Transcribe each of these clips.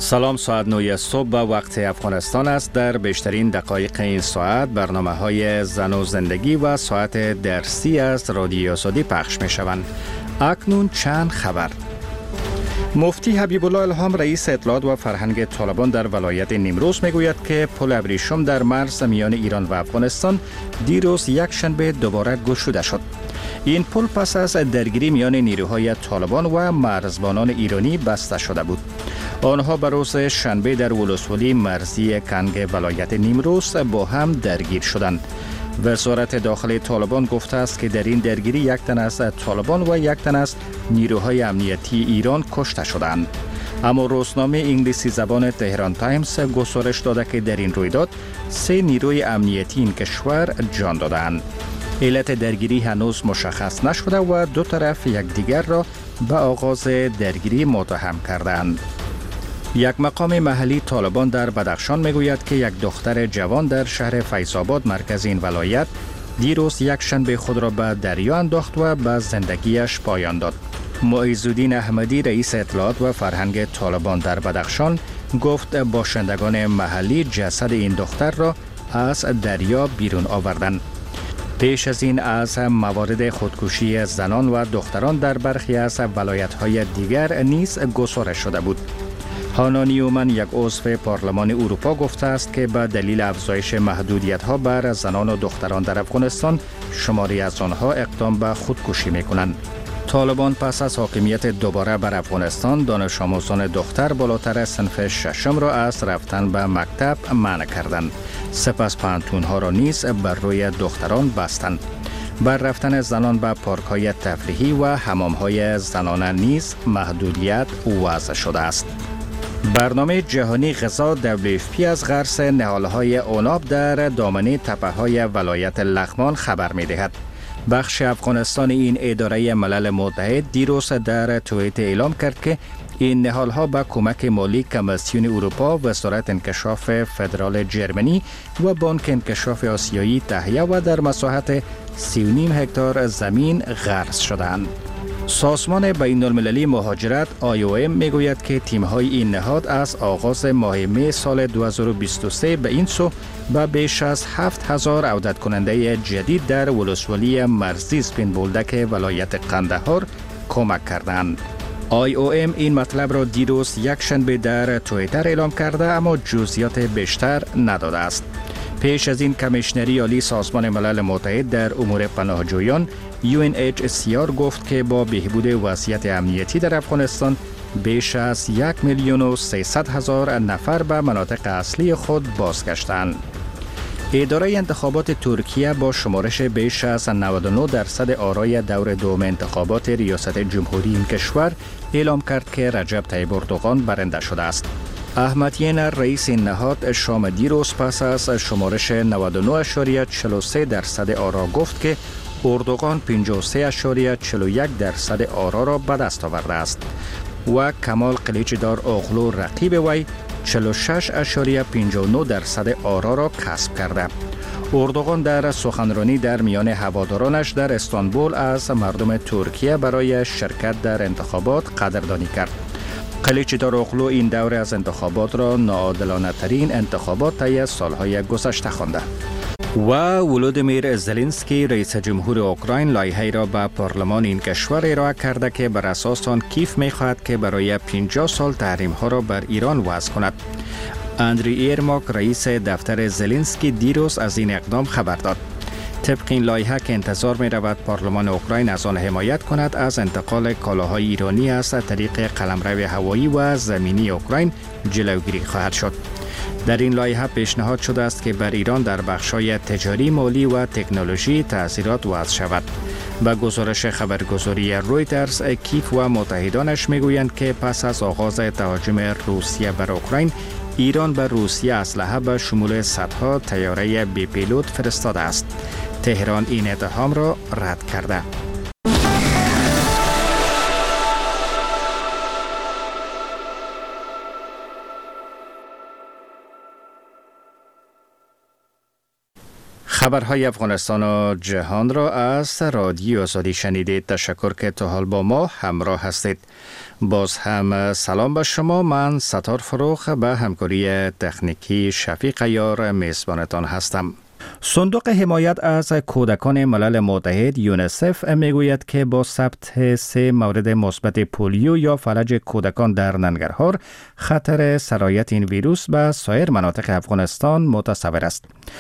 سلام، ساعت 9 صبح به وقت افغانستان است. در بیشترین دقایق این ساعت برنامه های زن و زندگی و ساعت درسی از رادیو آزادی پخش می شوند. اکنون چند خبر. مفتی حبیب الله الهام رئیس اطلاعات و فرهنگ طالبان در ولایت نیمروز میگوید که پل ابریشم در مرز میان ایران و افغانستان دیروز یک شنبه دوباره گشوده شد. این پل پس از درگیری میان نیروهای طالبان و مرزبانان ایرانی بسته شده بود. آنها به روز شنبه در ولسوالی مرزی کنگ ولایت نیمروز با هم درگیر شدند. وزارت داخلی طالبان گفته است که در این درگیری یک تن از طالبان و یک تن از نیروهای امنیتی ایران کشته شدند. اما روزنامه انگلیسی زبان تهران تایمز گزارش داده که در این رویداد 3 نیروی امنیتی این کشور جان دادند. علت درگیری هنوز مشخص نشده و دو طرف یکدیگر را به آغاز درگیری متهم کردند. یک مقام محلی طالبان در بدخشان میگوید که یک دختر جوان در شهر فیض‌آباد مرکز این ولایت دیروز یک شنبه خود را به دریا انداخت و به زندگیش پایان داد. معیزالدین احمدی رئیس اطلاعات و فرهنگ طالبان در بدخشان گفت باشندگان محلی جسد این دختر را از دریا بیرون آوردند. پیش از این از موارد خودکشی زنان و دختران در برخی از ولایت‌های دیگر نیز گزارش شده بود. هانا نیومن یک عضو پارلمان اروپا گفته است که به دلیل افزایش محدودیت‌ها بر زنان و دختران در افغانستان شماری از آنها اقدام به خودکشی می‌کنند. طالبان پس از حاکمیت دوباره بر افغانستان دانش آموزان دختر بالاتر از صنف ششم را از رفتن به مکتب منع کردند. سپس پانتون‌ها را نیز بر روی دختران بستند. بر رفتن زنان به پارک‌های تفریحی و حمام‌های زنانه نیز محدودیت وضع شده است. برنامه جهانی غذا WFP از غرس نهال‌های عناب در دامنه تپه‌های ولایت لغمان خبر می‌دهد. بخش افغانستان این اداره ملل متحد دیروز در توییت اعلام کرد که این نهال‌ها با کمک مالی کمیسیون اروپا، وزارت انکشاف فدرال جرمنی و بانک انکشاف آسیایی تهیه و در مساحت 3.5 هکتار زمین غرس شدند. سازمان بین‌المللی مهاجرت IOM میگوید که تیم‌های این نهاد از آغاز ماه می سال 2023 به این سو به بیش از 7,000 عودت کننده جدید در ولسوالی مرزی سپین بولدک ولایت قندهار کمک کردند. IOM این مطلب را دیروز یک شنبه در توییتر اعلام کرده اما جزئیات بیشتر نداده است. پیش از این کمیشنری عالی سازمان ملل متحد در امور پناهجویان UNHCR گفت که با بهبود وضعیت امنیتی در افغانستان بیش از 1,300,000 نفر به مناطق اصلی خود بازگشتند. اداره انتخابات ترکیه با شمارش بیش از 99% آرای دور دوم انتخابات ریاست جمهوری این کشور اعلام کرد که رجب طیب اردوغان برنده شده است. احمد ینر رئیس این نهاد شام دیروز پس از شمارش 99.43% آرا گفت که اردوغان 53.41% آرا را به دست آورده است و کمال قلیچدار اوغلو رقیب وی 46.59% آرا را کسب کرده. اردوغان در سخنرانی در میان هوادارانش در استانبول از مردم ترکیه برای شرکت در انتخابات قدردانی کرد. قلیچدار اوغلو این دور از انتخابات را ناعادلانه ترین انتخابات طی سالهای گذشته خوانده. و ولودیمیر زلنسکی رئیس جمهور اوکراین لایحه‌ای را به پارلمان این کشور ارائه کرده که بر اساس آن کیف می‌خواهد که برای 50 سال تحریم‌ها را بر ایران وضع کند. اندری ایرماک رئیس دفتر زلنسکی دیروز از این اقدام خبر داد. طبق این لایحه که انتظار می رود پارلمان اوکراین از آن حمایت کند، از انتقال کالاهای ایرانی از طریق قلمرو هوایی و زمینی اوکراین جلوگیری خواهد شد. در این لایحه پیشنهاد شده است که بر ایران در بخش‌های تجاری، مالی و تکنولوژی تأثیرات وضع شود. به گزارش خبرگزاری رویترز، کیف و متحدانش میگویند که پس از آغاز تهاجم روسیه بر اوکراین، ایران به روسیه اسلحه به شمول صدها طیاره بی پیلوت فرستاده است. تهران این اتهام را رد کرده. خبرهای افغانستان و جهان را از رادیو آزادی شنیدید. تشکر که تا حال با ما همراه هستید. باز هم سلام به شما. من ستار فروخ به همکاری تکنیکی شفیق یار میزبانتان هستم. صندوق حمایت از کودکان ملل متحد یونیسف میگوید که با ثبت 3 مورد مثبت پولیو یا فلج کودکان در ننگرهار خطر سرایت این ویروس به سایر مناطق افغانستان متصور است.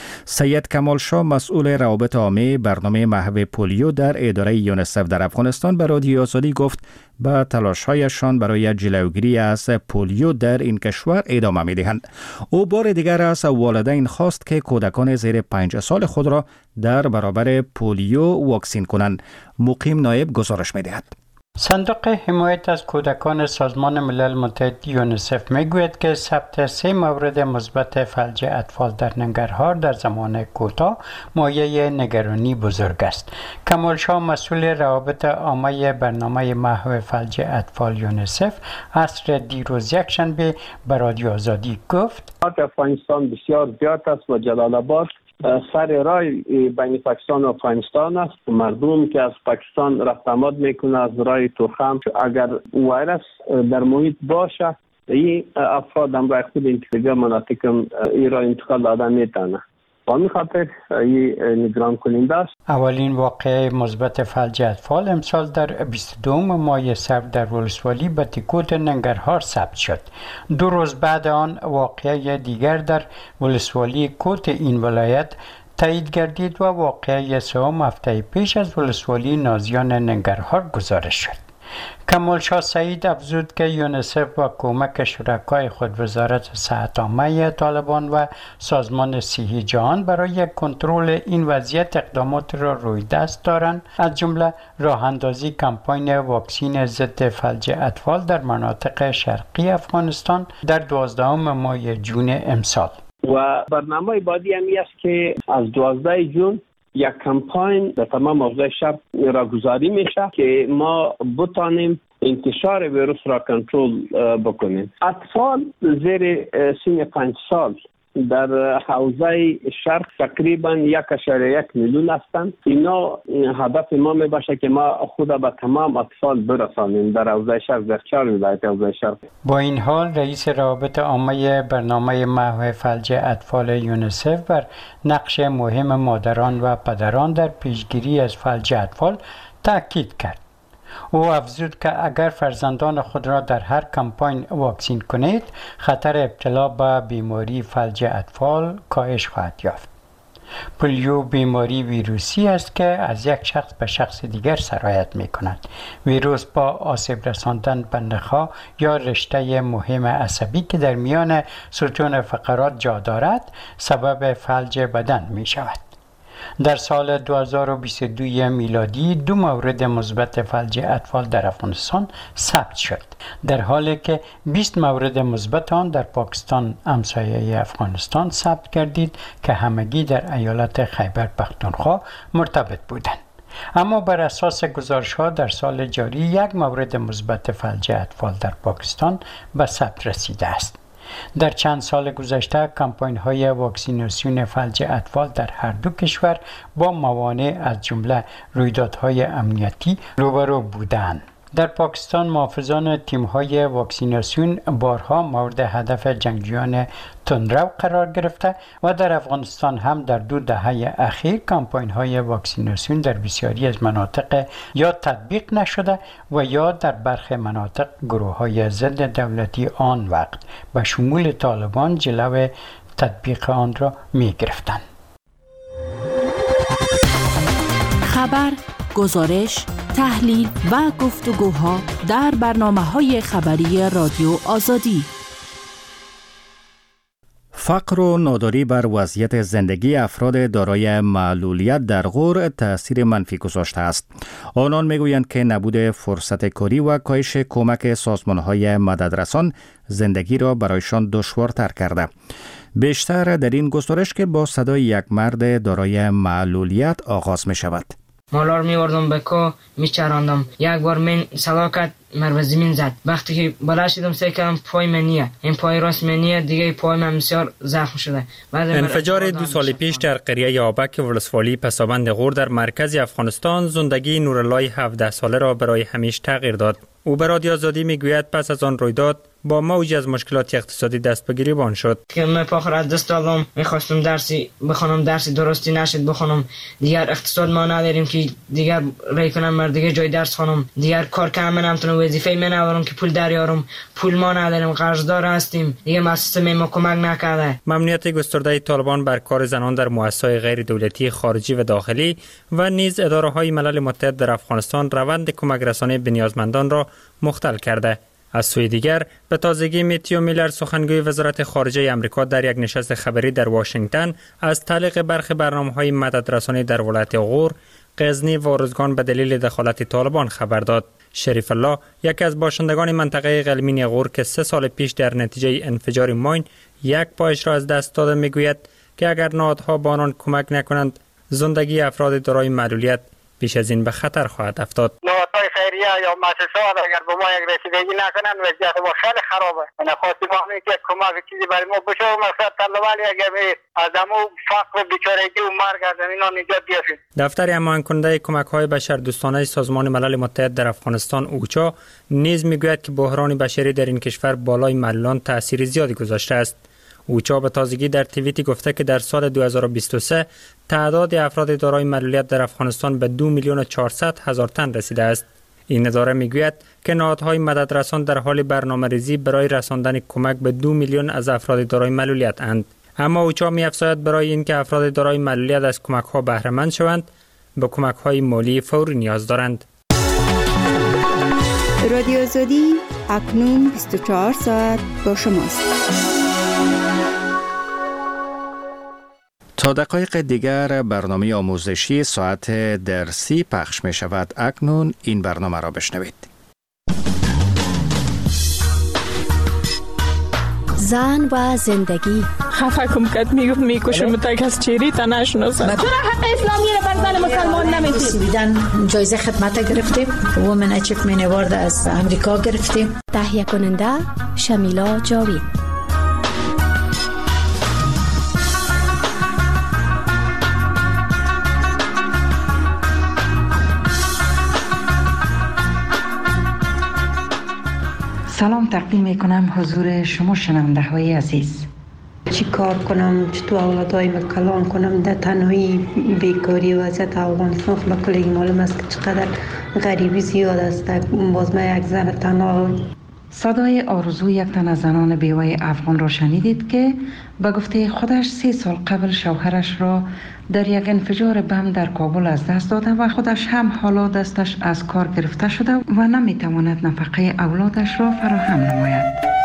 سید کمال شاه مسئول روابط عامه برنامه محو پولیو در اداره یونیسف در افغانستان به رادیو آزادی گفت به تلاش‌هایشان برای جلوگیری از پولیو در این کشور ادامه می‌دهند. او بار دیگر از والدین خواست که کودکان زیر 5 سال خود را در برابر پولیو واکسین کنند. مقیم نایب گزارش می‌دهد. صندوق حمایت از کودکان سازمان ملل متحد یونیسف میگوید که ثبت 3 مورد مثبت فلج اطفال در ننگرهار در زمان کوتاه مایه نگرانی بزرگ است. کمال شاه مسئول روابط عامه برنامه محو فلج اطفال یونیسف عصر دیروز یکشنبه به رادیو آزادی گفت افغانستان بسیار زیاد است و جلال آباد سر راه بین پاکستان و افغانستان است. مردم که از پاکستان رفت آمد میکنه از راه تورخم، اگر ویروس در محیط باشه این افراد هم راه خود دیگر مناطق این را انتقال دادن میتونه. به خاطر این نگران کننده است. اولین واقعه مثبت فلج اطفال امسال در 22 ماه صفر در ولسوالی بتیکوت ننگرهار ثبت شد. 2 روز بعد آن واقعه دیگر در ولسوالی کوت این ولایت تایید گردید و واقعه 3 هفته پیش از ولسوالی نازیان ننگرهار گزارش شد. کمال شاه سعید افزود که یونیسف با کمک شرکای خود وزارت صحت عامه طالبان و سازمان صحی جهان برای کنترل این وضعیت اقدامات را روی دست دارند، از جمله راه اندازی کمپاین واکسین ضد فلج اطفال در مناطق شرقی افغانستان در 12 ماه جون امسال. و برنامه بعدی همی است که از 12 جون یک کمپاین در تمام حوزه شهر را گذاری میشه که ما بتانیم انتشار ویروس را کنترل بکنیم. اطفال زیر سن 5 سال در حوزه شرق تقریبا 1.1 میلیون هستند. اینا هدف ما می باشه که ما خود به تمام اطفال برسانیم در حوزه شرق، در 4 ولایت حوزه شرق. با این حال رئیس روابط عامه برنامه محو فلج اطفال یونیسف بر نقش مهم مادران و پدران در پیشگیری از فلج اطفال تاکید کرد. او افزود که اگر فرزندان خود را در هر کمپاین واکسین کنید، خطر ابتلا به بیماری فلج اطفال کاهش خواهد یافت. پولیو بیماری ویروسی است که از یک شخص به شخص دیگر سرایت می کند. ویروس با آسیب رساندن به نخاع یا رشته مهم عصبی که در میان ستون فقرات جا دارد، سبب فلج بدن می شود. در سال 2022 میلادی 2 مورد مثبت فلج اطفال در افغانستان ثبت شد، در حالی که 20 مورد مثبت آن در پاکستان همسایه افغانستان ثبت گردید که همگی در ایالت خیبر پختونخوا مرتبط بودند. اما بر اساس گزارش‌ها در سال جاری 1 مورد مثبت فلج اطفال در پاکستان به ثبت رسیده است. در چند سال گذشته کمپاین‌های واکسیناسیون فلج اطفال در هر دو کشور با موانع از جمله رویدادهای امنیتی روبرو بودند. در پاکستان محافظان تیم‌های واکسیناسیون بارها مورد هدف جنگجویان تندرو قرار گرفته و در افغانستان هم در 2 دهه اخیر کمپاین‌های واکسیناسیون در بسیاری از مناطق یا تطبیق نشده و یا در برخی مناطق گروه‌های ضد دولتی آن وقت به شمول طالبان جلو تطبیق آن را می‌گرفتند. خبر، گزارش، تحلیل و گفتگوها در برنامه‌های خبری رادیو آزادی. فقر و ناداری بر وضعیت زندگی افراد دارای معلولیت در غور تأثیر منفی گذاشته است. آنان میگویند که نبود فرصت کاری و کاهش کمک سازمان‌های مددرسان زندگی را برایشان دشوارتر کرده. بیشتر در این گزارش که با صدای یک مرد دارای معلولیت آغاز می شود. مالا رو میوردم به کو میچراندم. یک بار من سلاکت مر به زمین زد. وقتی که بالا شدم سعی کردم پای منیه، این پای راست منیه دیگه، پای من بسیار زخم شده. انفجار 2 سال پیش در قریه یابک ولسوالی پسابند غور در مرکز افغانستان زندگی نورالله 17 ساله را برای همیشه تغییر داد. او به رادیو آزادی میگوید پس از آن رویداد با موج از مشکلات اقتصادی دست به گریبان شد. که من پاخر از دست دادم، میخواستم درسی بخونم، درسی درستی نشد بخونم. دیگر اقتصاد ما نداریم که دیگر رای کنم مر دیگه جای درس خونم. دیگر کار کنم نمیتونم، وظیفه من ندارم که پول دریارم. پول ما نداریم، قرضدار هستیم. دیگه مؤسسه ما کمک نکرده. ممنوعیت گسترده طالبان بر کار زنان در مؤسسات غیر دولتی خارجی و داخلی و نیز اداره‌های ملل متحد در افغانستان روند کمک رسانی به نیازمندان را مختل کرده. از سوی دیگر به تازگی متیو میلر سخنگوی وزارت خارجه آمریکا در یک نشست خبری در واشنگتن از تعلیق برخی برنامه‌های مددرسانی در ولایت غور، غزنی و ارزگان به دلیل دخالت طالبان خبر داد. شریف الله یکی از باشندگان منطقه قلمین غور که 3 سال پیش در نتیجه انفجار ماین یک پایش را از دست داده میگوید که اگر نهادها به آنان کمک نکنند زندگی افراد دارای معلولیت پیش از این به خطر خواهد افتاد. نهادهای خیریه یا مؤسسات اگر به ما یک رسیدگی نکنند وضعیت ما خیلی خرابه. من خواستم که کمک چیزی برای ما بشه و مقصد طلبانی اگر از همون فقر بیچارگی و مرگ از اینا نجات بیافید. دفتر هماهنگ کننده کمک‌های بشردوستانه سازمان ملل متحد در افغانستان اوچا نیز میگوید که بحران بشری در این کشور بالای معلولان تأثیر زیادی گذاشته است. اوچا به تازگی در توییتی گفته که در سال 2023 تعداد افراد دارای معلولیت در افغانستان به 2,400,000 تن رسیده است. این اداره میگوید که نهادهای مددرسان در حال برنامه‌ریزی برای رساندن کمک به 2 میلیون از افراد دارای معلولیت اند. اما اوچا می‌افزاید برای اینکه افراد دارای معلولیت از کمک‌ها بهره مند شوند، به کمک‌های مالی فوری نیاز دارند. رادیو آزادی اکنون 24 ساعت با شماست. تا دقایق دیگر برنامه آموزشی ساعت درسی پخش می شود. اکنون این برنامه را بشنوید. زن و زندگی. خفه کم کد میکشم تا کس چیری تا نشناسم. چرا حق اسلامی را بر زن مسلمان نمیدید؟ سویدن جایزه خدمت گرفتیم. وومن اچیومنت اوارد از امریکا گرفتیم. تهیه کننده شمیلا جاوید. سلام تقدیم میکنم حضور شما شنونده های عزیز. چی کار کنم، چطور اولادایم کلان کنم، در تنهایی بیکاری و وضعیت افغانستان خب کلی معلوم است که چقدر غریبی زیاد است. باز من یک زن تنها. صدای آرزو یک تن از زنان بیوه افغان را شنیدید که به گفته خودش 3 سال قبل شوهرش را در یک انفجار بم در کابل از دست داده و خودش هم حالا دستش از کار گرفته شده و نمیتواند نفقه اولادش را فراهم نماید.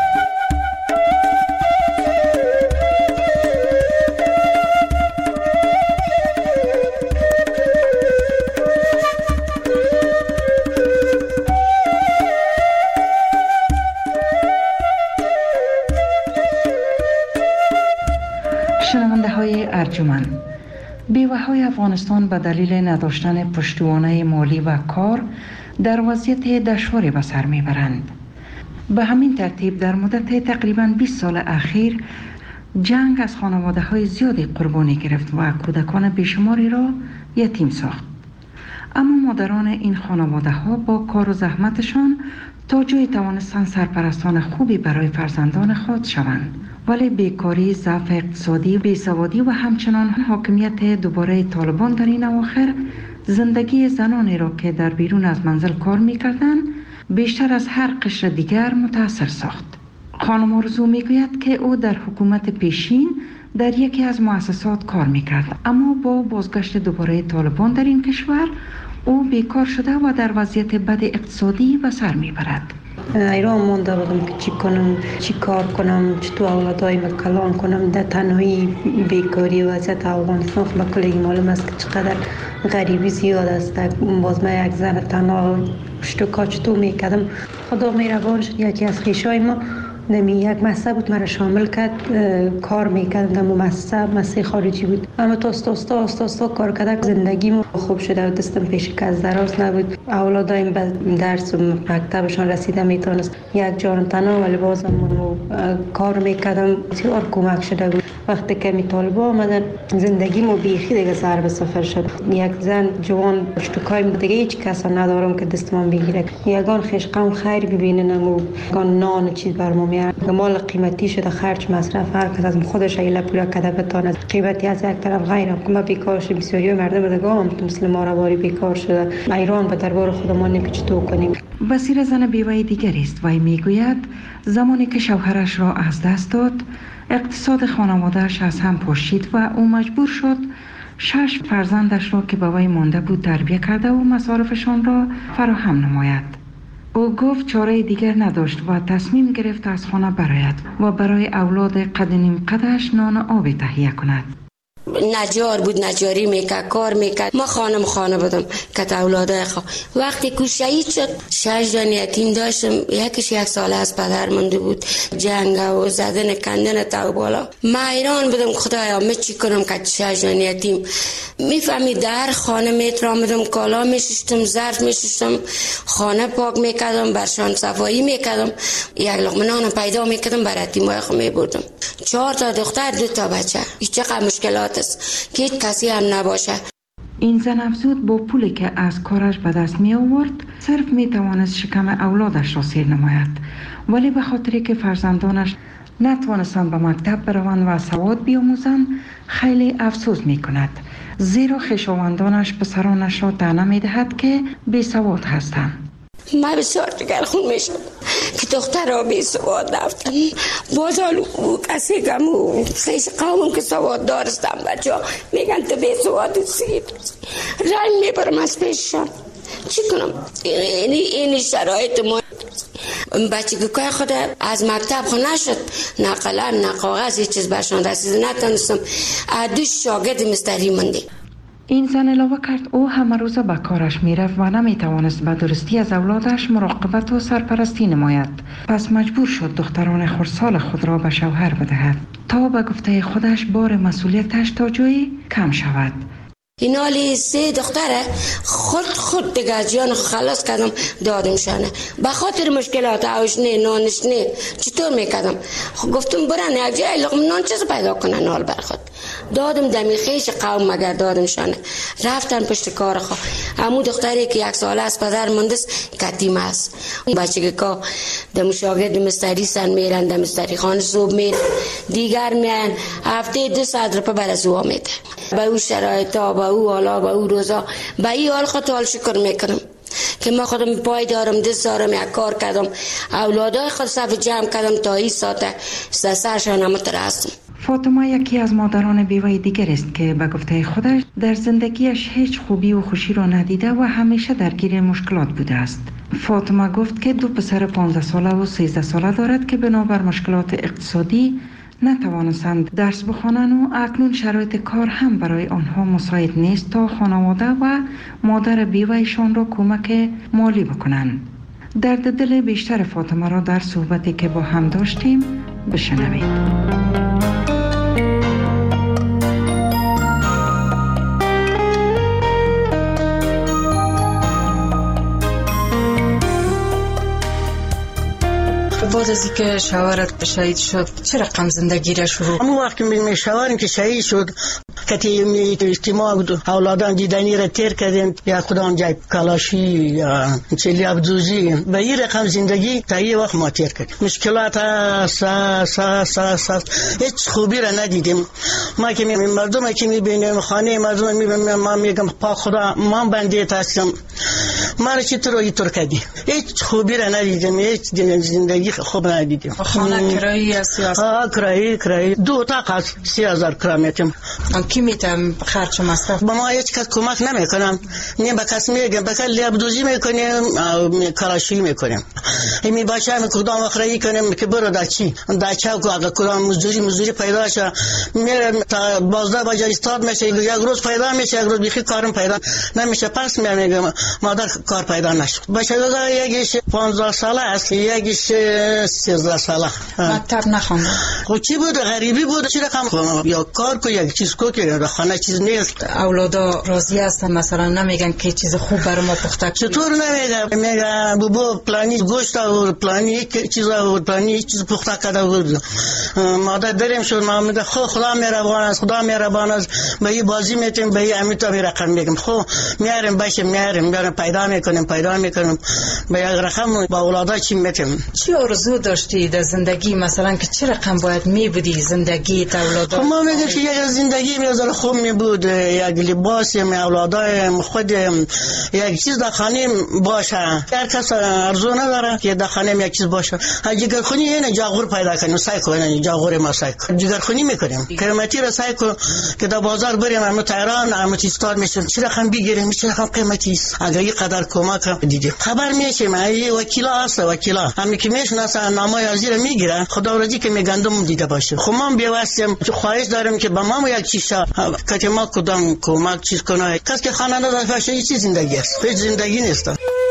شنونده های ارجمند، بیوه های افغانستان به دلیل نداشتن پشتوانه مالی و کار در وضعیت دشواری به سر میبرند. به همین ترتیب در مدت تقریباً 20 سال اخیر جنگ از خانواده های زیادی قربانی گرفت و کودکان بیشماری را یتیم ساخت. اما مادران این خانواده ها با کار و زحمتشان تا جایی توانستند سرپرستان خوبی برای فرزندان خود شوند. ولی بیکاری، ضعف اقتصادی، بیسوادی و همچنان حاکمیت دوباره طالبان در این اواخر زندگی زنانی را که در بیرون از منزل کار می‌کردند بیشتر از هر قشر دیگر متاثر ساخت. خانم آرزو میگوید که او در حکومت پیشین در یکی از مؤسسات کار می‌کرد، اما با بازگشت دوباره طالبان در این کشور او بیکار شده و در وضعیت بد اقتصادی به سر میبرد. ایران مونده بودم که چی کنم، چی کار کنم، چطور اولادایم کلان کنم. در تنهایی بیکاری و وضعیت افغانستان خب کلی معلوم است که چقدر غریبی زیاد است. باز من یک زن تنها پشت و کار چطور میکردم. خدا مهربان شد، یکی از خویشای ما نمی یک مؤسسه بود مرا شامل کرد، کار میکردم و مؤسسه خارجی بود، اما تا استا کار کرده زندگیم خوب شده و دستم پیش کس دراز نبود. اولادایم به درس و مکتبشان رسیده میتونست یک جان تنها، ولی بازم کار میکردم بسیار کمک شده بود. وقتی که می طالبا آمدن زندگیمو بیخی دیگه سر به صفر شد. یک زن جوان اشتکای دیگه هیچ کس ندارم که دستم بگیره، یگان خشقم خیر ببیننم و یگان نان چیز برام میارم. مال قیمتی شده، خرج مصرف هر کس از خودش ایله پولا کده بتونه. قیمتی از یک طرف غیرم که ما بیکار شدیم، بسیاری مردم دیگه هم مثل ما رواری بیکار شده. ایران به دربار خودمان نمی‌چطور کنیم. بصیر زن بیوه دیگری است و میگوید زمانی که شوهرش را از دست داد، اقتصاد خانواده‌اش از هم پاشید و او مجبور شد 6 فرزندش را که با وی مانده بود تربیت کرده و مصارفشان را فراهم نماید. او گفت چاره دیگر نداشت و تصمیم گرفت از خانه برآید و برای اولاد قد نیم قدش نان آبی تهیه کند. نجار بود، نجاری میکرد، کار میکرد. ما خانه بودم که اولادای وقتی که شهید شد 6 جان یتیم داشتم. یکیش 1 ساله از پدر مونده بود، جنگ و زدن کندن تا بالا. ما ایران بودم خدایا من چی کنم که 6 جان یتیم. میفهمی در خانه میترامدم، کالا میشستم، ظرف میشستم، خانه پاک میکردم، برشان صفایی میکردم، یک لقمه نان پیدا میکردم برای یتیمای خود میبردم. 4 تا دختر 2 تا بچه. هیچ چقدر مشکلات است که کسی هم نباشه. این زن افزود با پولی که از کارش به دست می آورد صرف می توانست شکم اولادش را سیر نماید، ولی به خاطری که فرزندانش نتوانستند به مکتب بروند و سواد بیاموزند خیلی افسوس می کند، زیرا خویشاوندانش پسرانش را طعنه می دهد که بی سواد هستند. من بسیار دگرخون میشم که دخترها بی سواد رفتن. بازالو کسی کم و خیش قومم که سواد دارستم بچه ها میگن تو بی سواد سید رنگ میبرم از پیششان. چی کنم؟ این شرایط ما. بچه که خود از مکتب خود نشد، نه قلم نه کاغذ هیچ چیز برشان رسید، نتونستم. 2 شاگرد مستری مونده. این زن علاوه کرد او همه روزه به کارش میرفت و نمیتوانست به درستی از اولادش مراقبت و سرپرستی نماید. پس مجبور شد دختران خردسال خود را به شوهر بدهد تا به گفته خودش بار مسئولیتش تا جایی کم شود. این حالی 3 دختره خود دیگه از جان خلاص کردم دادم شانه. به خاطر مشکلات آوش نه نانش نه چطور میکردم. گفتم برن یک جای لقمه نان چیز پیدا کنن حال بر خود. دادم دمی خیش قوم مگر دادم شانه. رفتن پشت کار خود. همون دختری که 1 ساله از پدر مندست کتیم است. بچه که دم شاگرد مستری سن میرن، دم مستری خانه صبح میرن، دیگر میان هفته 2 ساعت رو برسوا میده. با او شرایطا، با او حالا، با او روزا، با این حال خود حال شکر میکنم که ما خودم پای دارم، دست دارم، یک کار کردم، اولادای خود صف جمع کردم تا این ساعت سرشان هم ترستم. فاطمه یکی از مادران بیوه دیگر است که به گفته خودش در زندگیش هیچ خوبی و خوشی را ندیده و همیشه درگیر مشکلات بوده است. فاطمه گفت که 2 پسر 15 ساله و 13 ساله دارد که بنابر مشکلات اقتصادی نتوانستند درس بخوانند و اکنون شرایط کار هم برای آنها مساعد نیست تا خانواده و مادر بیوهشان را کمک مالی بکنند. درد دل بیشتر فاطمه را در صحبتی که با هم داشتیم بشنوید. بعد از اینکه شوهرت شهید شد چه رقم زندگی را شروع؟ همون وقت می شوهرم که شهید شد کتی اجتماع اولادان دیدنی را تیر کردن، یا خودم جای کلاشی یا چلی ابدوزی به این رقم زندگی تا این وقت ما تیر کردیم. مشکلات هیچ خوبی را ندیدیم. ما که مردم که میبینیم، خانه مردم میبینیم، ما میگم پا خدا من بنده هستم، ما را چطور اینطور کردی؟ هیچ خوبی را ندیدیم، هیچ زندگی خوب ندیدیم. خانه کرایی یا سیاست؟ کرایی 2 اتاق از 30,000 کرایه میتیم. کی میتونم خرج و مصرف؟ با ما هیچ کس کمک نمیکنم. نه به کس میگم بکل لیابدوزی میکنیم، کلاشی میکنیم. می باشه هم کدام اخرایی کنیم که برو در چی؟ در چاو اگه کدام مزدوری پیدا شه میرم تا 12 بجه استاد میشه، یک روز پیدا میشه، یک روز بیخی کارم پیدا نمیشه. پس میگم مادر کار پیدا نشد. بچه دادا یکیش 15 ساله است، یکیش 13 ساله. مکتب نخوانده. خب چی بود؟ غریبی بود. چی رقم یا کار کو یک چیز کو که در خانه چیز نیست. اولادا راضی هستن مثلا نمیگن که چیز خوب برای ما پخته کنی؟ چطور نمیگن؟ میگن بابا پلانی گوشت و پلانی چیزا و پلانی چیز پخته کرده بود. مادر دریم شد، ما میگه خدا مهربان است، خدا مهربان است. به این بازی میتیم، به این امیتا می رقم میگم خب میاریم باشه میاریم پیدا میکنیم به یک رقم با اولادا چی میتیم. چی آرزو داشتی در زندگی مثلا که چه رقم باید میبودی زندگی تا اولادا؟ خب ما میگم که یک زندگی میذاره خوب میبود، یک لباس می اولادا خود یک چیز در خانه باشه. هر کس ارزو نداره که در خانه یک چیز باشه. جگرخونی اینه جاغور پیدا کنیم، سعی کنیم جاغور ما سعی کنیم جگرخونی میکنیم. قیمتی را سعی کنیم که در بازار بریم، اما تهران اما استاد میشن چه رقم بگیریم، چه رقم قیمتی است. اگر این قدر کمک دیدیم خبر میشیم. ای وکیلا هست، وکیلا همین که میشناسن نامه ازیر میگیرن، خدا ورزی که میگندم دیده باشه. خب ما بیواستیم خواهش داریم که با ما یک چیز که ما کدام کمک چیز کنه. کس که خانه نداره فاشه چیز زندگی است، هیچ زندگی نیست.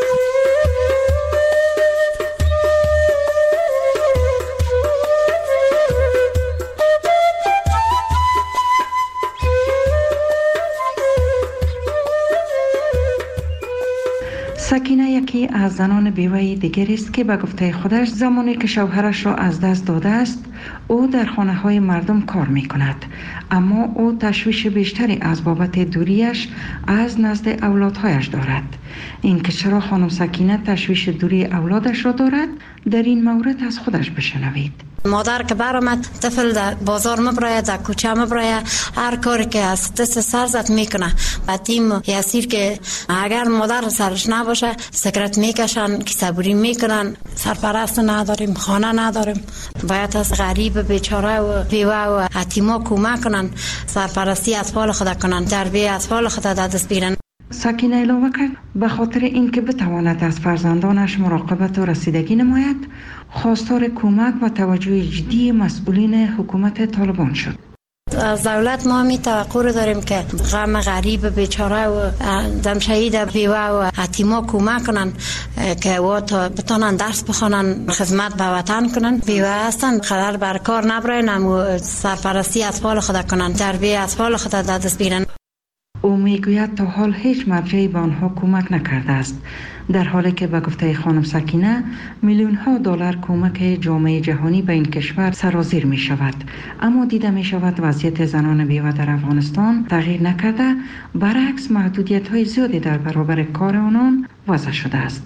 سکینه یکی از زنان بیوه دیگری است که به گفته خودش زمانی که شوهرش را از دست داده است او در خانه های مردم کار می کند، اما او تشویش بیشتری از بابت دوریش از نزد اولادهایش دارد. این که چرا خانم سکینه تشویش دوری اولادش را دارد در این مورد از خودش بشنوید. مادر که برآمد طفل در بازار مبراید، در کوچه مبراید، هر کاری که از دست سر زد میکنه. بعد این یاسیر که اگر مادر سرش نباشه سکرت میکشن، که صبوری میکنن. سرپرست نداریم، خانه نداریم، باید از غریب بیچاره و بیوه و یتیما کمک کنن، سرپرستی اطفال خود کنن، تربیت اطفال خود در دست بگیرن. سکینه علاوه کرد به خاطر اینکه بتواند از فرزندانش مراقبت و رسیدگی نماید، خواستار کمک و توجه جدی مسئولین حکومت طالبان شد. از دولت ما می توقع داریم که غم غریب بیچاره و دم شهید بیوه و یتیما کمک کنن که او تا بتونن درس بخونن، خدمت به وطن کنن. بیوه هستن قرار بر کار نبرن، اما سرپرستی اطفال خود کنن، تربیت اطفال خود در دست بگیرن. او میگوید تا حال هیچ مرجعی به آنها کمک نکرده است، در حالی که به گفته خانم سکینه میلیون ها دلار کمک جامعه جهانی به این کشور سرازیر می شود، اما دیده می شود وضعیت زنان بیوه در افغانستان تغییر نکرده، برعکس محدودیت های زیادی در برابر کار آنان وضع شده است.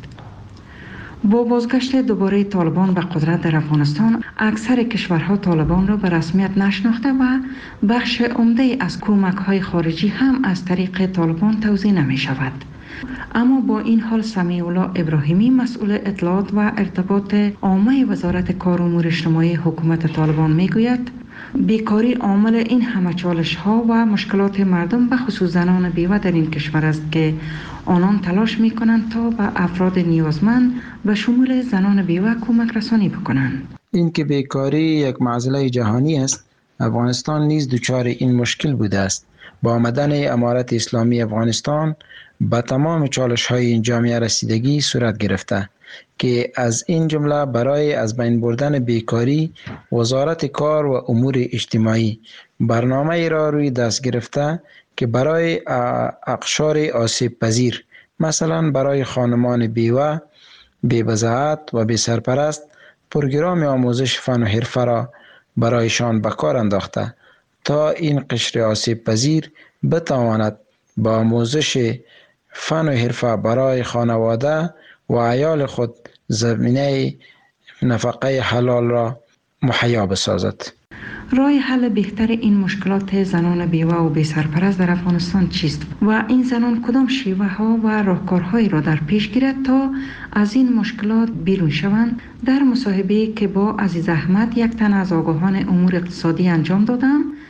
با بازگشت دوباره طالبان به قدرت در افغانستان، اکثر کشورها طالبان را به رسمیت نشناخته و بخش عمده از کمک‌های خارجی هم از طریق طالبان توزیع نمی شود. اما با این حال سمیع الله ابراهیمی مسئول اطلاعات و ارتباط عامه وزارت کار و امور اجتماعی حکومت طالبان میگوید بیکاری عامل این همه چالش‌ها و مشکلات مردم به خصوص زنان بیوه در این کشور است که آنان تلاش می‌کنند تا به افراد نیازمند به شمول زنان بیوه کمک رسانی بکنند. این که بیکاری یک معضله جهانی است، افغانستان نیز دچار این مشکل بوده است. با آمدن امارت اسلامی افغانستان به تمام چالش‌های این جامعه رسیدگی صورت گرفته که از این جمله برای از بین بردن بیکاری وزارت کار و امور اجتماعی برنامه را روی دست گرفته که برای اقشار آسیب پذیر، مثلا برای خانمان بیوه، بی‌بضاعت و بی سرپرست، پروگرام آموزش فن و حرفه را برایشان به کار انداخته تا این قشر آسیب پذیر بتواند با آموزش فن و حرفه برای خانواده و عیال خود زمینه نفقه حلال را مهیا بسازد. راه حل بهتر این مشکلات زنان بیوه و بی سرپرست در افغانستان چیست و این زنان کدام شیوه ها و راهکارهایی را در پیش گیرد تا از این مشکلات بیرون شوند؟ در مصاحبه‌ای که با عزیز احمد، یک تن از آگاهان امور اقتصادی انجام دادم،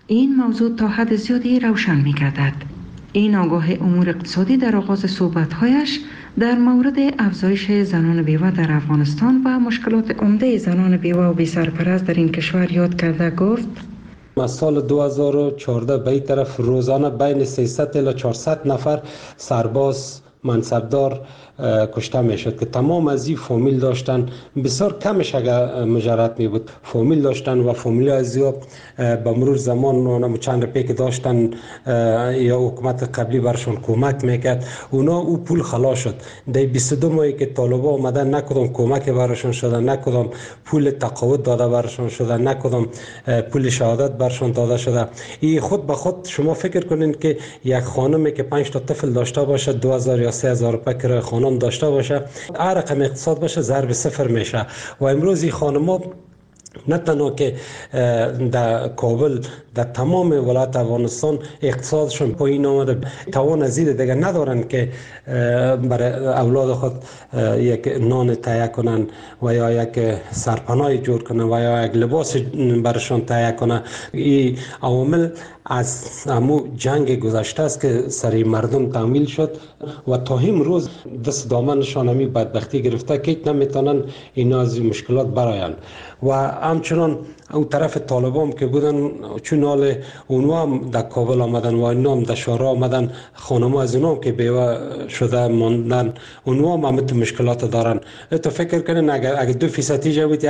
این موضوع تا حد زیادی روشن می گردد. این آگاه امور اقتصادی در آغاز صحبت‌هایش در مورد افزایش زنان بیوه در افغانستان و مشکلات عمده زنان بیوه و بی سرپرست در این کشور یاد کرده گفت: از سال 2014 به این طرف روزانه بین 300 الی 400 نفر سرباز منصبدار کشته می شد که تمام از این فامیل داشتن. بسیار کمش اگر مجرد می بود فامیل داشتن و فامیل از یا به مرور زمان چند رپی که داشتن یا حکومت قبلی برشون کمک میکرد، اونا او پول خلاص شد. در 22 ماهی که طالبا آمدن نکدام کمک برشون شده، نکدام پول تقاعد داده برشون شده، نکدام پول شهادت برشون داده شده. این خود به خود شما فکر کنین که یک خانمی که 5 تا طفل داشته باشه 2000 یا 3000 روپیه کرایه خانه داشته باشه، هر رقم اقتصاد باشه ضرب صفر میشه. و امروز این خانم‌ها نه تنها که در کابل، در تمام ولایت افغانستان اقتصادشون پایین آمده، توان از این دیگه ندارن که برای اولاد خود یک نان تهیه کنن و یا یک سرپناه جور کنن و یا یک لباس برشان تهیه کنن. این عوامل از همو جنگ گذشته است که سری مردم تحمیل شد و تا امروز دست دامنشان همی بدبختی گرفته که نمیتونن اینا از مشکلات برآیند. و همچنان او طرف طالبان که بودن، چون حال اونها هم در کابل آمدن و اینا هم در شهرها آمدن، خانم‌ها از اینا هم که بیوه شده ماندن، اونها هم همه مشکلات دارن. تو فکر کنین اگر 2% جوید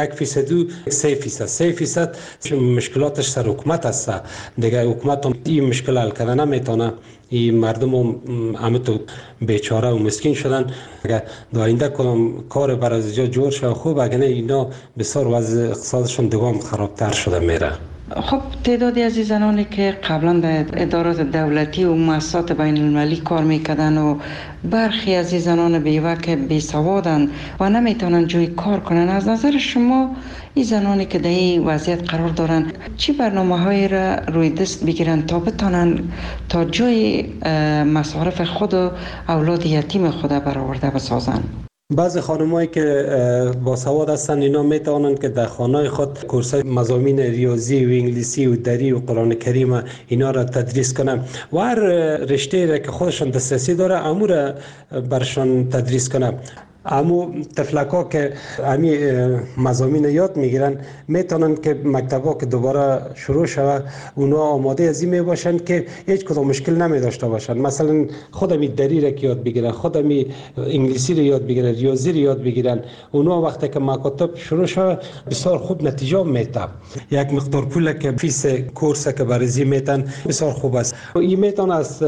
1% 3% مشکلاتش سر حکومت است. دیگه حکومت هم این مشکل حل کرده نمیتونه. این مردم هم همه تو بیچاره و مسکین شدن. اگر در آینده کدام کار بر از اینجا جور شد خوب، اگر نه اینا بسیار وضع اقتصادشون دوام خرابتر شده میره. خب تعدادی از زنانی که قبلا در ادارات دولتی و مؤسسات بین المللی کار میکردن و برخی از زنان بیوه که بیسوادن و نمیتونن جای کار کنن، از نظر شما این زنانی که در این وضعیت قرار دارن چی برنامه‌هایی را روی دست بگیرن تا بتونن تا جای مصارف خود و اولاد یتیم خود برآورده بسازن؟ بعضی خانمایی که باسواد هستن اینا میتوانند که در خانه خود کورسای مضامین ریاضی و انگلیسی و دری و قرآن کریم اینا را تدریس کنن و هر رشته را که خودشان دسترسی داره امور برشان تدریس کنن. امو طفلکا که امی مضامین یاد میگیرن میتونن که مکتبا که دوباره شروع شود اونا آماده از این میباشن که هیچ کدام مشکل نمی داشته باشن. مثلا خودمی دری را که یاد بگیرن، خودمی انگلیسی را یاد بگیرن، ریاضی را یاد بگیرن، اونا وقتی که مکاتب شروع شود بسیار خوب نتیجه میده. یک مقدار پول که فیس کورس که برزی میتن بسیار خوب است. این میتونه از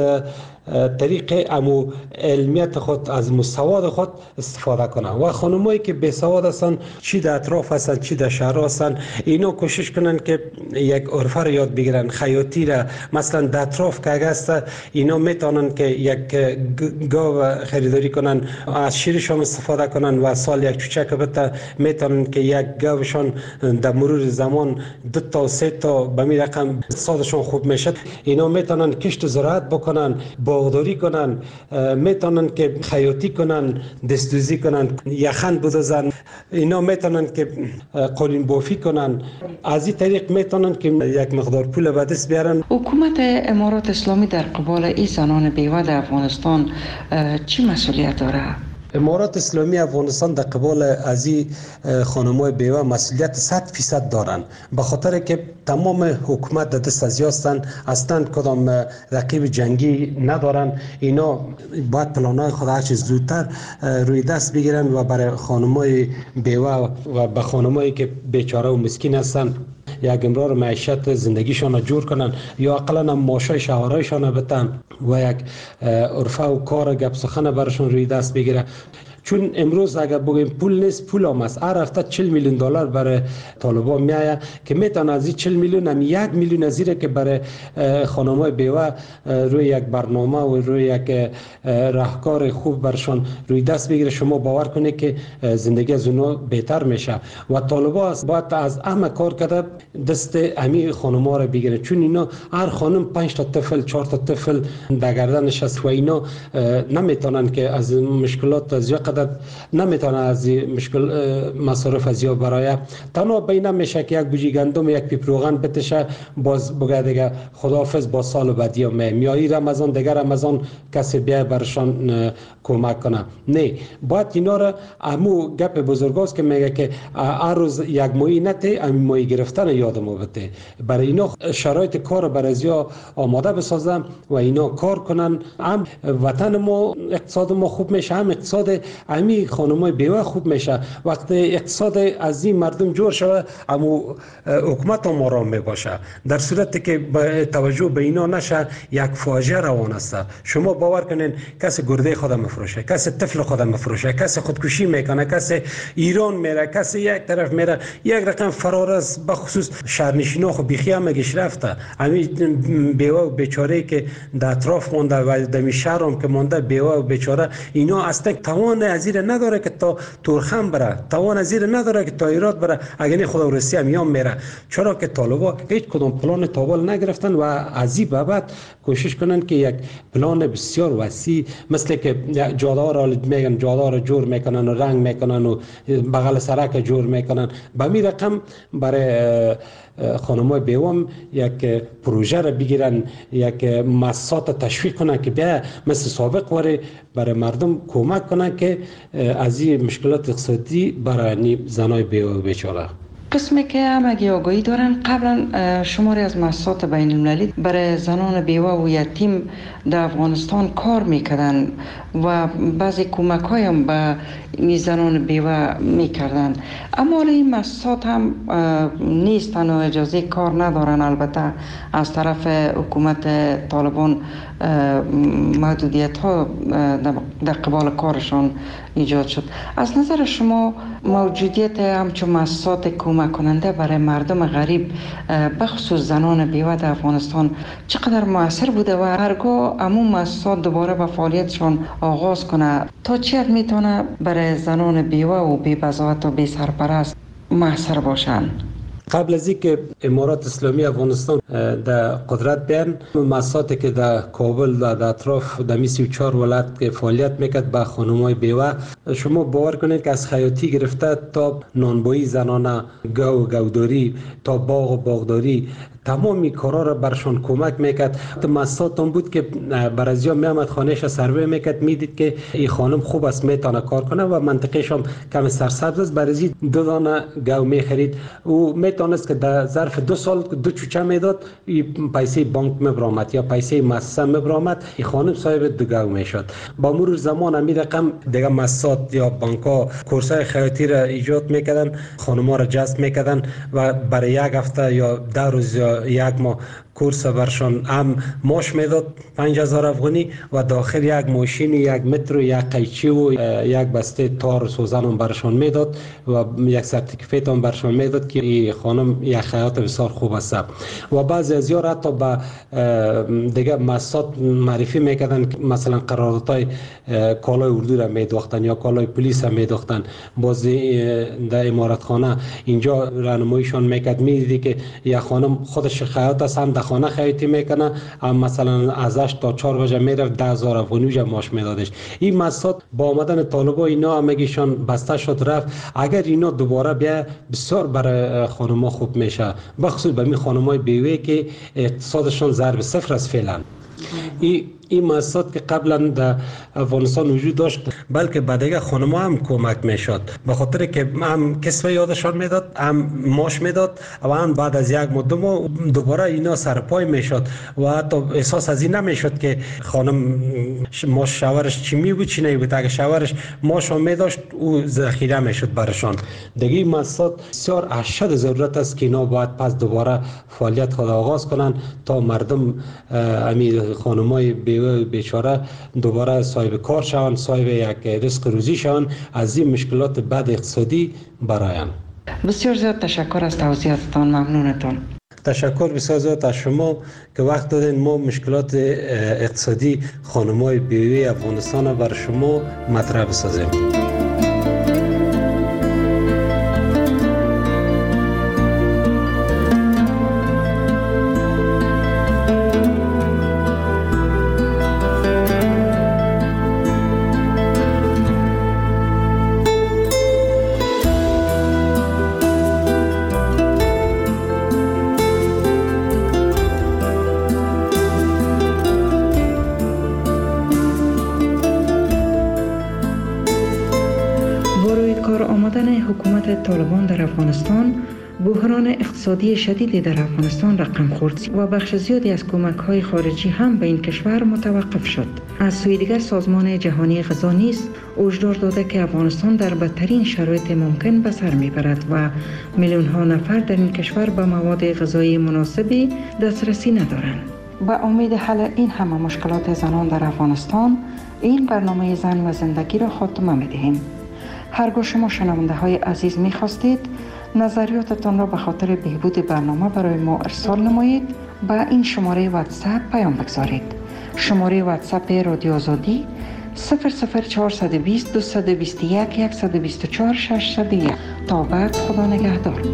طریق امو علمیت خود از مستواد خود استفاده کنن. و خانمایی که بی سواد هستن، چی در اطراف هستن چی در شهر هستن، اینا کوشش کنن که یک عرفه را یاد بگیرن، خیاطی را. مثلا در اطراف که است اینا میتونن که یک گاو خریداری کنن، از شیرشان استفاده کنن و سال یک چوچک بته میتونن که یک گاوشان در مرور زمان 2 تا 3 تا به می رقم اقتصادشون خوب میشه. اینا میتونن کشت زراعت بکنن، باغداری کنن، میتونن که خیاطی کنن، دستوزی کنن، یخن بدوزن، اینا میتونن که قالین بافی کنن. از این طریق میتونن که یک مقدار پول به دست بیارن. حکومت امارات اسلامی در قبال این زنان بیوه در افغانستان چی مسئولیت داره؟ امارات اسلامی افغانستان در قبال از این خانم‌های بیوه مسئولیت 100% دارن، به خاطر که تمام حکومت در دست از هستن، اصلا کدام رقیب جنگی ندارن. اینا باید پلان‌های خود هر چیز زودتر روی دست بگیرن و برای خانم‌های بیوه و به خانم‌هایی که بیچاره و مسکین هستن یک امرار معیشت زندگیشان جور کنن یا اقلا معاشای شهرهایشان بتن و یک عرفه و کار گپ سخن برشون روی دست بگیره. چون امروز اگر بگیم پول نیست، پول هم است. هر هفته 40 میلیون دلار برای طالبان میآید که میتونه از این 40 میلیون هم 1 میلیون از که برای خانم‌های بیوه روی یک برنامه و روی یک راهکار خوب برشان روی دست بگیره. شما باور کنید که زندگی از اونها بهتر میشه و طالبان باید از همه کار کرده دست امی خانم‌ها را بگیره، چون اینا هر خانم 5 تا طفل 4 تا طفل در گردنش است و اینا نمیتونن که از مشکلات زیاد چقدر نمیتونه از مشکل مصارف از یا برای تنها بین میشه که یک بوجی گندم یک پیپ روغن بتشه باز بگه دیگه خداحافظ با سال بعدی میایی رمضان دیگر رمضان کسی بیا برشان کمک کنه. نه باید اینا را همو گپ بزرگاست که میگه که هر روز یک ماهی نته امی ماهی گرفتن یادمو بده. برای اینا شرایط کار برای ازیا آماده بسازم و اینا کار کنن. هم وطن ما اقتصاد ما خوب میشه، هم اقتصاد امی خانمای بیوه خوب میشه. وقتی اقتصاد از این مردم جور شود امو حکومت هم آرام میباشه. در صورتی که توجه به اینا نشه یک فاجعه روان است. شما باور کنین کسی گرده خود مفروشه، کسی طفل خود مفروشه، کسی خودکشی میکنه، کسی ایران میره، کسی یک طرف میره. یک رقم فرار است بخصوص شهرنشینا خو بیخی هم مگیش رفته. همین بیوه و بیچاره که در اطراف مونده و در شهر هم که مونده بیوه و بیچاره اینا اصلا توان ازیر نداره که تا تورخم بره، توان ازیر نداره که تا ایراد بره. اگر خدا روسی هم میره، چرا که طالبا هیچ کدام پلان تابل نگرفتن و از این بابت کوشش کنن که یک پلان بسیار وسیع مثل که جاده را میگن جاده را جور میکنن و رنگ میکنن و بغل سرک جور میکنن. به می رقم برای خانمای بیوام یک پروژه را بگیرن، یک مؤسسات تشویق کنن که بیا مثل سابق وره برای مردم کمک کنن که از این مشکلات اقتصادی برای زنای بیوه و بیچاره. قسمی که همگی آگاهی دارن قبلا شماری از مؤسسات بین المللی برای زنان بیوه و یتیم در افغانستان کار میکردن و بعضی کمک هایم به این زنان بیوه میکردن، اما این مؤسسات هم نیستن و اجازه کار ندارن. البته از طرف حکومت طالبان محدودیت ها در قبال کارشان ایجاد شد. از نظر شما موجودیت همچون مؤسسات کمک کننده برای مردم غریب بخصوص زنان بیوه در افغانستان چقدر مؤثر بوده و هرگاه همون مؤسسات دوباره به فعالیتشان آغاز کنه تا چه حد میتونه برای زنان بیوه و بی بضاعت و بی سرپرست مؤثر باشن؟ قبل از اینکه امارات اسلامی افغانستان در قدرت بیان، مؤسساتی که در کابل در اطراف در 34 ولایت که فعالیت میکرد با خانمای بیوه، شما باور کنید که از خیاطی گرفته تا نانبایی زنانه، گوداری تا باغ و باغداری، تمامی کارا را برشان کمک میکرد. مؤسسات هم بود که برازیا میامد خانهش سروی میکرد، میدید که این خانم خوب است میتونه کار کنه و منطقهش هم کم سرسبز است. برازی 2 دانه گو میخرید و میتونست که در ظرف 2 سال 2 چوچه میداد، پیسه بانک میبرامد یا پیسه مؤسسه میبرامد، این خانم صاحب 2 گو میشد. با مرور زمان همین رقم دیگه مؤسسات یا بانک ها کورسای خیاطی را ایجاد میکردن، خانم‌ها را جذب میکردن و برای 1 هفته یا 10 روز یا 1 ماه کورس برشان هم ماش میداد 5000 افغانی و داخل 1 ماشین، 1 متر و 1 قیچی و 1 بسته تار سوزن هم برشان میداد و 1 سرتیفیکت هم برشان میداد که این خانم یک خیاط بسیار خوب است. و بعضی از یار حتی با دیگه مؤسسات معرفی میکردن، مثلا قراردادهای کالای اردو را میدوختن یا کالای پلیس هم میدوختن. باز در امارت خانه اینجا راهنماییشان میکرد، میدیدی که یک خانم خودش خیاط است، هم خانه خیاطی میکنه، هم مثلا از 8 تا 4 بجه میرفت 10000 افغانی ماش میدادش. این مؤسسات با آمدن طالبا اینا همگیشان بسته شد رفت. اگر اینا دوباره بیا بسیار برای خانم‌ها خوب میشه، بخصوص به می خانم‌های بیوه که اقتصادشان ضرب 0 است فعلا. این مؤسسات که قبلا در افغانستان وجود داشت، بلکه بعد خانم‌ها هم کمک میشد، به خاطر که هم کسب یادشان میداد، هم ماش میداد و هم بعد از 1 مدت دوباره اینا سرپای میشد و حتی احساس از این نمیشد که خانم ماش شوهرش چی می بود چی نمی بود. اگه شوهرش ماش هم میداشت او ذخیره میشد برشان. دیگه این مؤسسات بسیار اشد ضرورت است که اینا باید پس دوباره فعالیت خود آغاز کنن تا مردم امیر خانمای بیچاره دوباره صاحب کار شوند، صاحب یک رزق روزی شوند، از این مشکلات بد اقتصادی براین. بسیار زیاد تشکر از توضیحاتتان، ممنونتان. تشکر بسیار زیاد از شما که وقت دادین ما مشکلات اقتصادی خانم‌های بیوه افغانستان بر شما مطرح بسازیم. کار آمدن حکومت طالبان در افغانستان بحران اقتصادی شدیدی در افغانستان رقم خورد و بخش زیادی از کمک‌های خارجی هم به این کشور متوقف شد. از سوی دیگر سازمان جهانی غذا نیز هشدار داده که افغانستان در بدترین شرایط ممکن به سر میبرد و میلیون‌ها نفر در این کشور به مواد غذایی مناسبی دسترسی ندارند. با امید حل این همه مشکلات زنان در افغانستان، این برنامه زن و زندگی را خاتمه می‌دهیم. هرگاه شما شنونده های عزیز می‌خواستید نظریاتتان را به خاطر بهبود برنامه برای ما ارسال نمایید، با این شماره واتساپ پیام بگذارید. شماره واتساپ رادیو آزادی 00420 221 124 601. تا بعد، خدا نگهدار.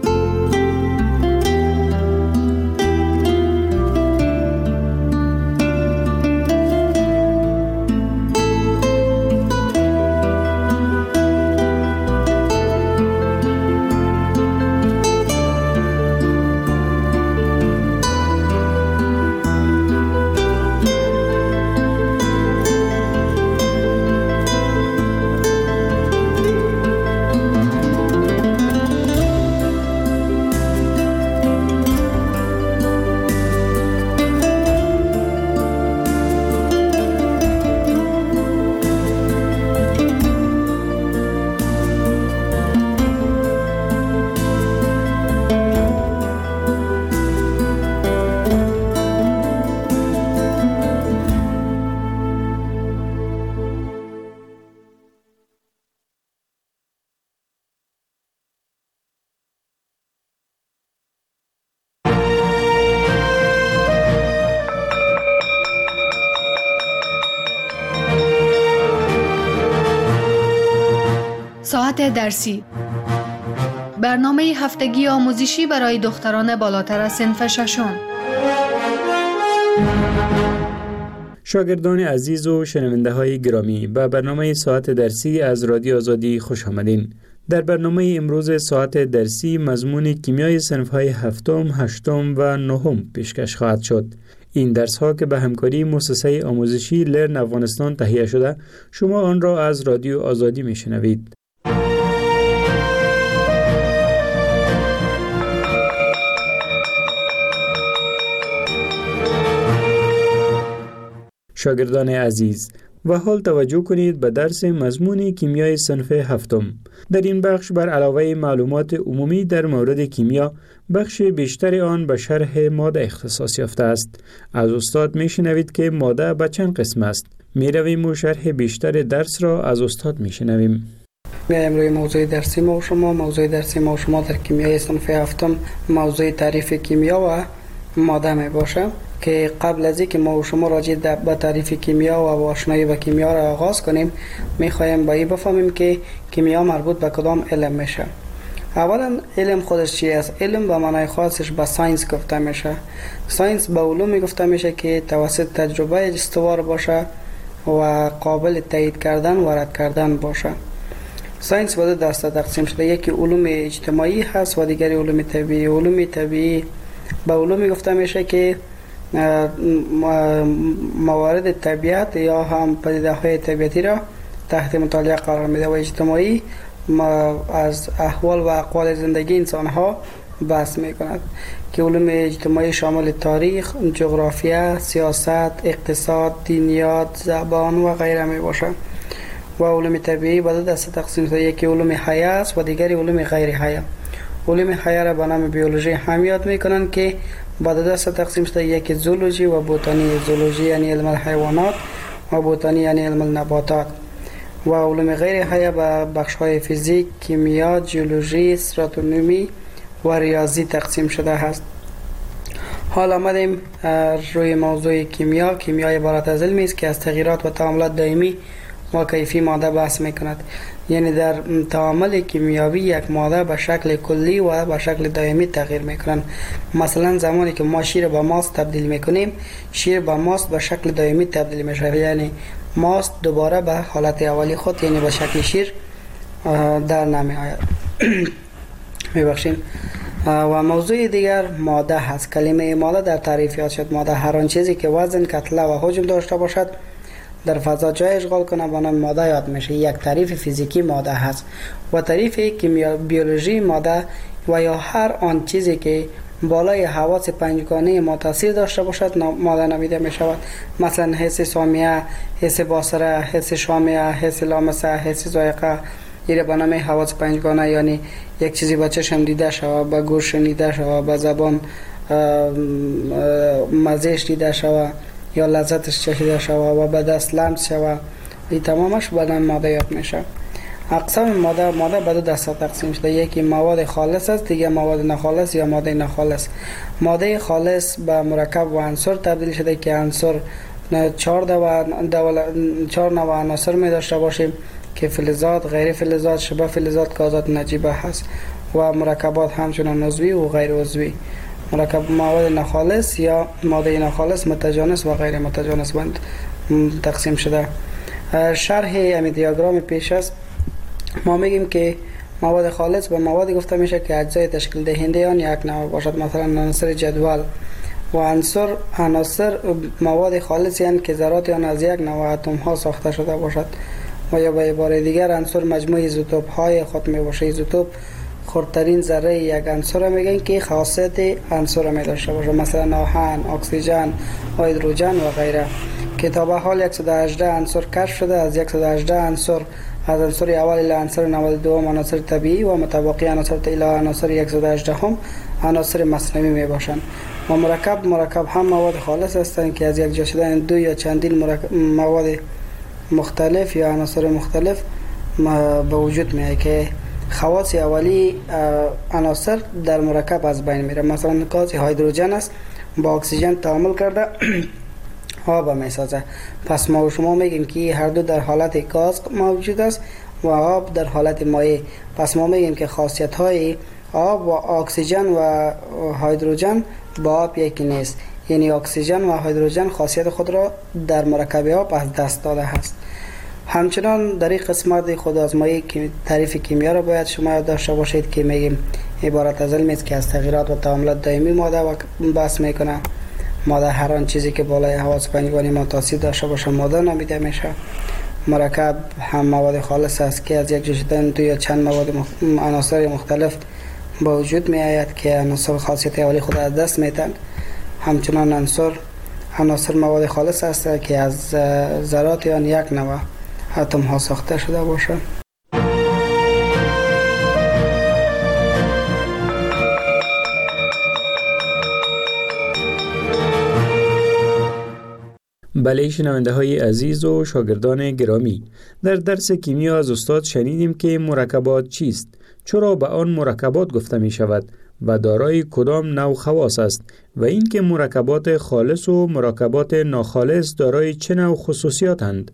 ساعت درسی، برنامه هفتگی آموزشی برای دختران بالاتر از صنف ششم. شاگردان عزیز و شنونده های گرامی، به برنامه ساعت درسی از رادیو آزادی خوش آمدین. در برنامه امروز ساعت درسی مضمون کیمیای صنف های هفتم، هشتم و نهم پیشکش خواهد شد. این درس ها که به همکاری مؤسسه آموزشی لرن افغانستان تهیه شده، شما آن را از رادیو آزادی میشنوید. شاگردان عزیز، و حال توجه کنید به درس مضمون کیمیای صنف هفتم. در این بخش بر علاوه معلومات عمومی در مورد کیمیا، بخش بیشتر آن به شرح ماده اختصاص یافته است. از استاد میشنوید که ماده به چند قسم است. میرویم و شرح بیشتر درس را از استاد میشنویم. امروز موضوع درسی ما و شما در کیمیای صنف هفتم موضوع تعریف کیمیا و ماده می باشه که قبل از اینکه ما و شما راجع به تعریف کیمیا و آشنایی با کیمیا را آغاز کنیم، میخوایم با این بفهمیم که کیمیا مربوط به کدام علم میشه. اولا علم خودش چی است؟ علم به معنای خاصش به ساینس گفته میشه. ساینس به علومی گفته میشه که توسط تجربه استوار باشه و قابل تایید کردن و رد کردن باشه. ساینس به دو دسته تقسیم شده، یکی علوم اجتماعی هست و دیگری علوم طبیعی. علوم طبیعی به علومی گفته میشه که موارد طبیعت یا هم پدیده های طبیعتی را تحت مطالعه قرار میده، و اجتماعی از احوال و اقوال زندگی انسان ها بحث میکند که علوم اجتماعی شامل تاریخ، جغرافیا، سیاست، اقتصاد، دینیات، زبان و غیره می باشه. و علوم طبیعی به دو دسته تقسیم شده، یکی علوم حیه است و دیگری علوم غیر حیه. علوم حیه را به نام بیولوژی هم یاد میکنن که به دو دسته تقسیم شده، یکی زولوژی و بوتانی. زولوژی یعنی علم الحیوانات و بوتانی یعنی علم النباتات. و علوم غیر حیه به بخش‌های فیزیک، کیمیا، جیولوژی، استراتونومی و ریاضی تقسیم شده است. حال آمدیم روی موضوع کیمیا. کیمیا عبارت از علمی است که از تغییرات و تعاملات دائمی و کیفی ماده بحث میکند. یعنی در تعامل کیمیاوی یک ماده به شکل کلی و به شکل دائمی تغییر میکنند. مثلا زمانی که ما شیر به ماست تبدیل میکنیم، شیر به ماست به شکل دائمی تبدیل میشه، یعنی ماست دوباره به حالت اولی خود یعنی به شکل شیر در نمی آید. میبخشید. و موضوع دیگر ماده هست. کلمه ماده در تعریف یاد شد. ماده هر آن چیزی که وزن، کتله و حجم داشته باشد در فضا جای اشغال کنه به نام ماده یاد میشه. یک تعریف فیزیکی ماده هست و تعریف بیولوژی ماده و یا هر آن چیزی که بالای حواس پنجگانه ما تاثیر داشته باشد ماده نامیده می شود. مثلا حس سامیه، حس باصره، حس شامه، حس لامسه، حس ذائقه، این به نام حواس پنجگانه، یعنی یک چیزی با چشم دیده شود، با گوش شنیده شود، با زبان مزهش دیده شود یا لذتش چشیده شود و به دست لمس شود، این تمامش به نام ماده یاد میشه. اقسام ماده به دو دسته تقسیم شده. یکی مواد خالص است، دیگه مواد ناخالص یا ماده ناخالص. ماده خالص به مرکب و عنصر تبدیل شده که عنصر 4 نوع عناصر می داشته باشیم که فلزات، غیر فلزات، شبه فلزات، گازات نجیبه هست و مرکبات همچنان عضوی و غیر عضوی. مرکب مواد ناخالص یا ماده ناخالص متجانس و غیر متجانس بند تقسیم شده. شرح امی دیاگرام پیش است. ما میگیم که مواد خالص به موادی گفته میشه که اجزای تشکیل دهنده آن یک نوع باشد، مثلا عناصر جدول. و عناصر مواد خالصی هستند که ذرات آن از یک نوع اتم ها ساخته شده باشد و یا به عبارت دیگر عنصر مجموع ایزوتوپ های خود می باشه. ایزوتوپ خردترین ذره یک عنصر میگن که خاصیت عنصر می داشته باشه، مثلا آهن، اکسیژن، هیدروژن و غیره. که تا به حال 118 عنصر کشف شده. از 118 عنصر از عنصر اول الی عنصر 92 عناصر طبیعی و متبقی عناصر الی عناصر 118 هم عناصر مصنوعی می باشند. و مرکب هم مواد خالص هستند که از یک جا شدن دو یا چندین مواد مختلف یا عناصر مختلف به وجود میاد که خواص اولی عناصر در مرکب از بین میره. مثلا گاز هیدروژن است، با اکسیژن تعامل کرده آب میسازه. پس ما و شما میگیم که هر دو در حالت گاز موجود است و آب در حالت مایع. پس ما میگیم که خاصیت های آب و اکسیژن و هیدروژن با آب یکی نیست، یعنی اکسیژن و هیدروژن خاصیت خود را در مرکب آب از دست داده است. همچنان در این قسمت خود آزمایی که تعریف کیمیا را باید شما یاد داشته باشید که میگیم عبارت از علمی است که از تغییرات و تعاملات دائمی ماده بحث میکنه. ماده هر آن چیزی که بالای حواس پنجگانه ما تاثیر داشته باشه ماده نامیده میشه. مرکب هم مواد خالص است که از یک جا شدن دو یا چند عناصر مختلف با وجود می آید که عناصر خاصیت اولی خود از دست میدن. همچنان عناصر مواد خالص است که از ذرات آن یک نوع اتم ها ساخته شده باشند. بله شنونده های عزیز و شاگردان گرامی، در درس کیمیا از استاد شنیدیم که مرکبات چیست، چرا به آن مرکبات گفته می شود و دارای کدام نوع خواص است و اینکه مرکبات خالص و مرکبات ناخالص دارای چه نوع خصوصیاتند.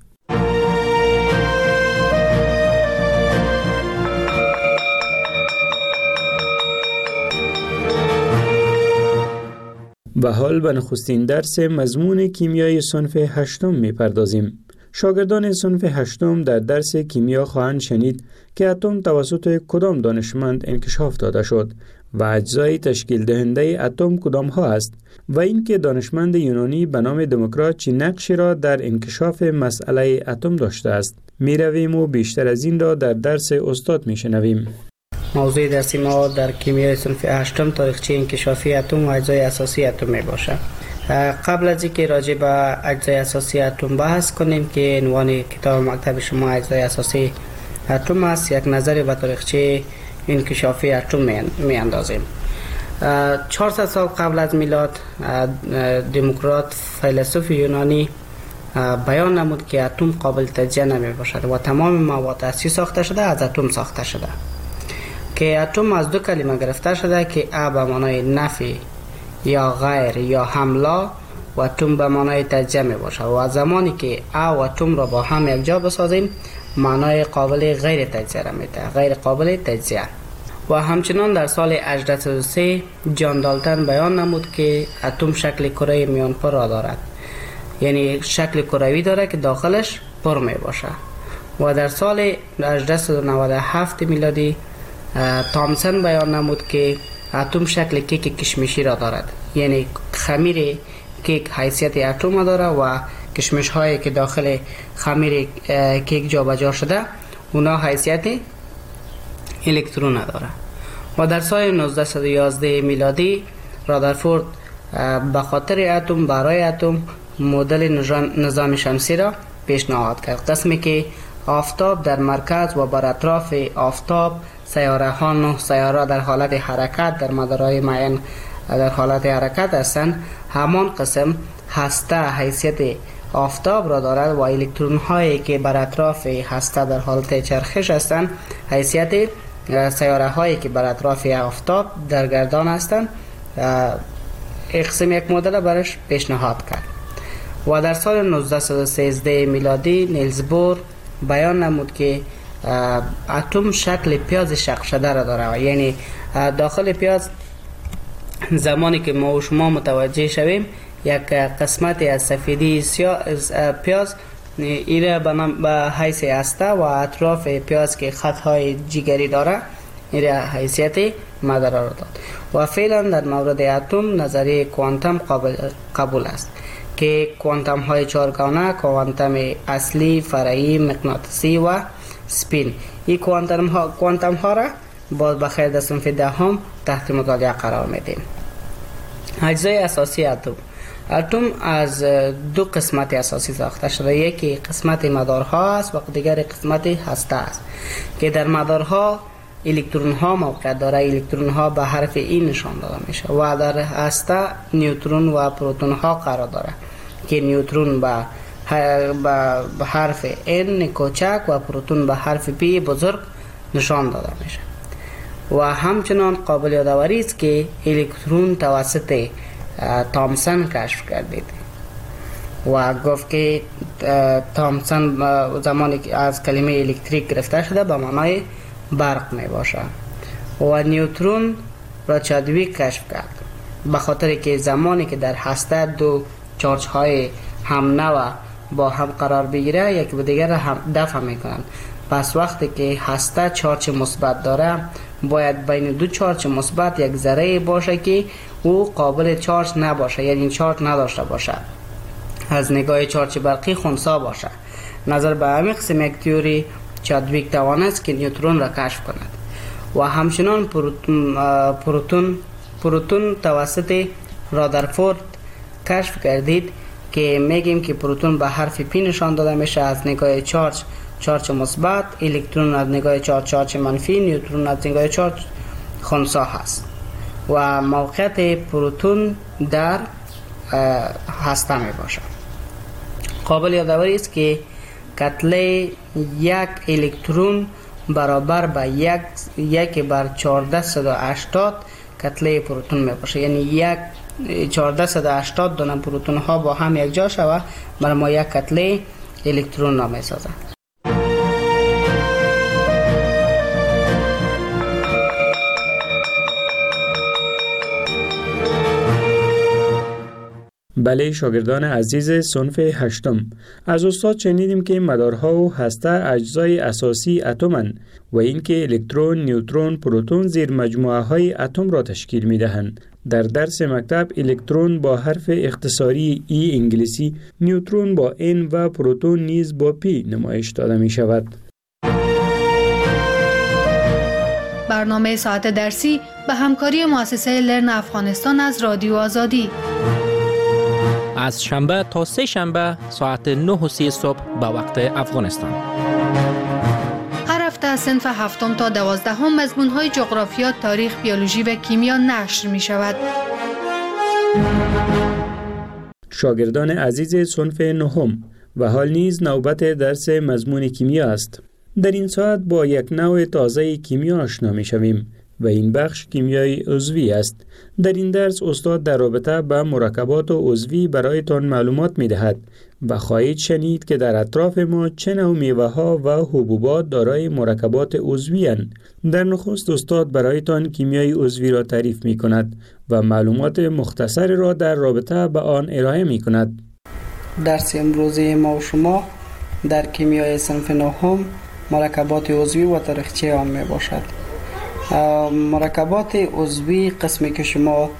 و حال به نخستین درس مضمون کیمیای صنف هشتم می پردازیم. شاگردان صنف هشتم در درس کیمیا خواهند شنید که اتم توسط کدام دانشمند انکشاف داده شد و اجزای تشکیل دهنده اتم کدام ها است و اینکه دانشمند یونانی به نام دموکریت چه نقشی را در انکشاف مسئله اتم داشته است. می رویم و بیشتر از این را در درس استاد می شنویم. موضوع درسی ما در کیمیای صنف هشتم تاریخچه انکشافی اتم و اجزای اساسی اتم می باشد. قبل از اینکه راجع به اجزای اساسی اتم بحث کنیم که عنوان کتاب مکتب شما اجزای اساسی اتم است، یک نظری به تاریخچه انکشافی اتم می اندازیم. 400 سال قبل از میلاد دموکریت فیلسوف یونانی بیان نمود که اتم قابل تجزیه نمی باشد و تمام مواد اصلی ساخته شده از اتم ساخته شده، که اتم از دو کلمه گرفته شده که ا به معنای نفی یا غیر یا حمله و اتم به معنای تجزیه می باشد و زمانی که ا و اتم را با هم یک جا بسازیم معنای قابل غیر تجزیه را میده، غیر قابل تجزیه. و همچنان در سال 1803 جان دالتن بیان نمود که اتم شکل کره میانپر را دارد، یعنی شکل کروی داره که داخلش پر می باشه. و در سال 1897 میلادی تامسون بیان نمود که اتم شکل کیک کشمشی را دارد، یعنی خمیر کیک حیثیت اتم داره و کشمش هایی که داخل خمیر کیک جابجا شده اونا حیثیت الکترون نداره. و در سال 1911 میلادی رادرفورد به خاطر اتم برای اتم مدل نظام شمسی را پیشنهاد کرد، قسمی که آفتاب در مرکز و بر اطراف آفتاب سیاره ها 9 سیاره در حالت حرکت در مدارهای معین در حالت حرکت هستند. همان قسم هسته حیثیت آفتاب را دارد و الکترون هایی که بر اطراف هسته در حالت چرخش هستند حیثیت سیاره هایی که بر اطراف آفتاب در گردان هستند. قسم یک مدل برش پیشنهاد کرد و در سال 1913 میلادی نیلز بور بیان نمود که اتم شکل پیاز شق شده را داره، یعنی داخل پیاز زمانی که ما و شما متوجه شویم یک قسمت از سفیدی پیاز ایره به حیث هسته و اطراف پیاز که خطهای جگری داره ایره حیثیت مدره را داد. و فعلا در مورد اتم نظریه کوانتم قبول است که کوانتم های چهارگانه، کوانتم اصلی، فرعی، مغناطیسی و سپین، این کوانتم ها را باز بخیر در صنف دهم تحت مطالعه قرار میدیم. اجزای اساسی اتم از دو قسمت اساسی ساخته شده، یکی قسمت مدارها است و دیگر قسمت هسته است که در مدارها الکترون ها موقع داره. الکترون ها به حرف ای نشان داده میشه و در هسته نیوترون و پروتون ها قرار داره که نیوترون به حرف N کوچک و پروتون به حرف P بزرگ نشان داده میشه. و همچنان قابل یادآوری است که الکترون توسط تامسون کشف گردید و گفت که تامسون زمانی که از کلمه الکتریک گرفته شده به معنای برق می باشه. و نیوترون را چادویک کشف کرد به خاطر که زمانی که در هسته دو چارج های هم نوع با هم قرار بگیره یکی به دیگر هم دفع میکنند. پس وقتی که هسته چارج مثبت داره باید بین دو چارج مثبت یک ذره باشه که او قابل چارج نباشه، یعنی چارج نداشته باشه، از نگاه چارج برقی خنثی باشه. نظر به همین قسم یک تئوری چادویک توانست که نیوترون را کشف کند. و همچنان پروتون توسط رادرفورد کشف گردید که میگیم که پروتون به حرف پی نشان داده میشه از نگاه چارج مثبت، الکترون از نگاه چارج منفی، نیوترون از نگاه چارج خنثی هست و موقعیت پروتون در هسته می باشد. قابل یادآوری است که کتله یک الکترون برابر به 1/1480 کتله پروتون می باشه، یعنی 1480 دونه پروتون ها با هم یک جا شوه برای ما یک کتله الکترون را می سازند. بله شاگردان عزیز صنف هشتم، از استاد شنیدیم که مدارها و هسته اجزای اساسی اتم‌اند و اینکه الکترون، نیوترون، پروتون زیر مجموعه های اتم را تشکیل می دهند. در درس مکتب الکترون با حرف اختصاری ای انگلیسی، نیوترون با N و پروتون نیز با P نمایش داده می شود. برنامه ساعت درسی به همکاری مؤسسه لرن افغانستان از رادیو آزادی از شنبه تا سه شنبه ساعت 9:30 صبح به وقت افغانستان. هر هفته از صنف هفتم تا 12 مضمون‌های جغرافیا، تاریخ، بیولوژی و کیمیا نشر می شود. شاگردان عزیز صنف نهم و حال نیز نوبت درس مضمون کیمیا است. در این ساعت با یک نوع تازه کیمیا آشنا می شویم و این بخش کیمیای عضوی است. در این درس استاد در رابطه با مرکبات عضوی برایتان معلومات می دهد و خواهید شنید که در اطراف ما چه نوع میوه ها و حبوبات دارای مرکبات عضوی اند. در نخست استاد برایتان کیمیای عضوی را تعریف می کند و معلومات مختصر را در رابطه با آن ارائه می کند. درس امروزی ما و شما در کیمیای صنف نهم مرکبات عضوی و تاریخچه آن می باشد. مرکبات عضوی قسمی که شما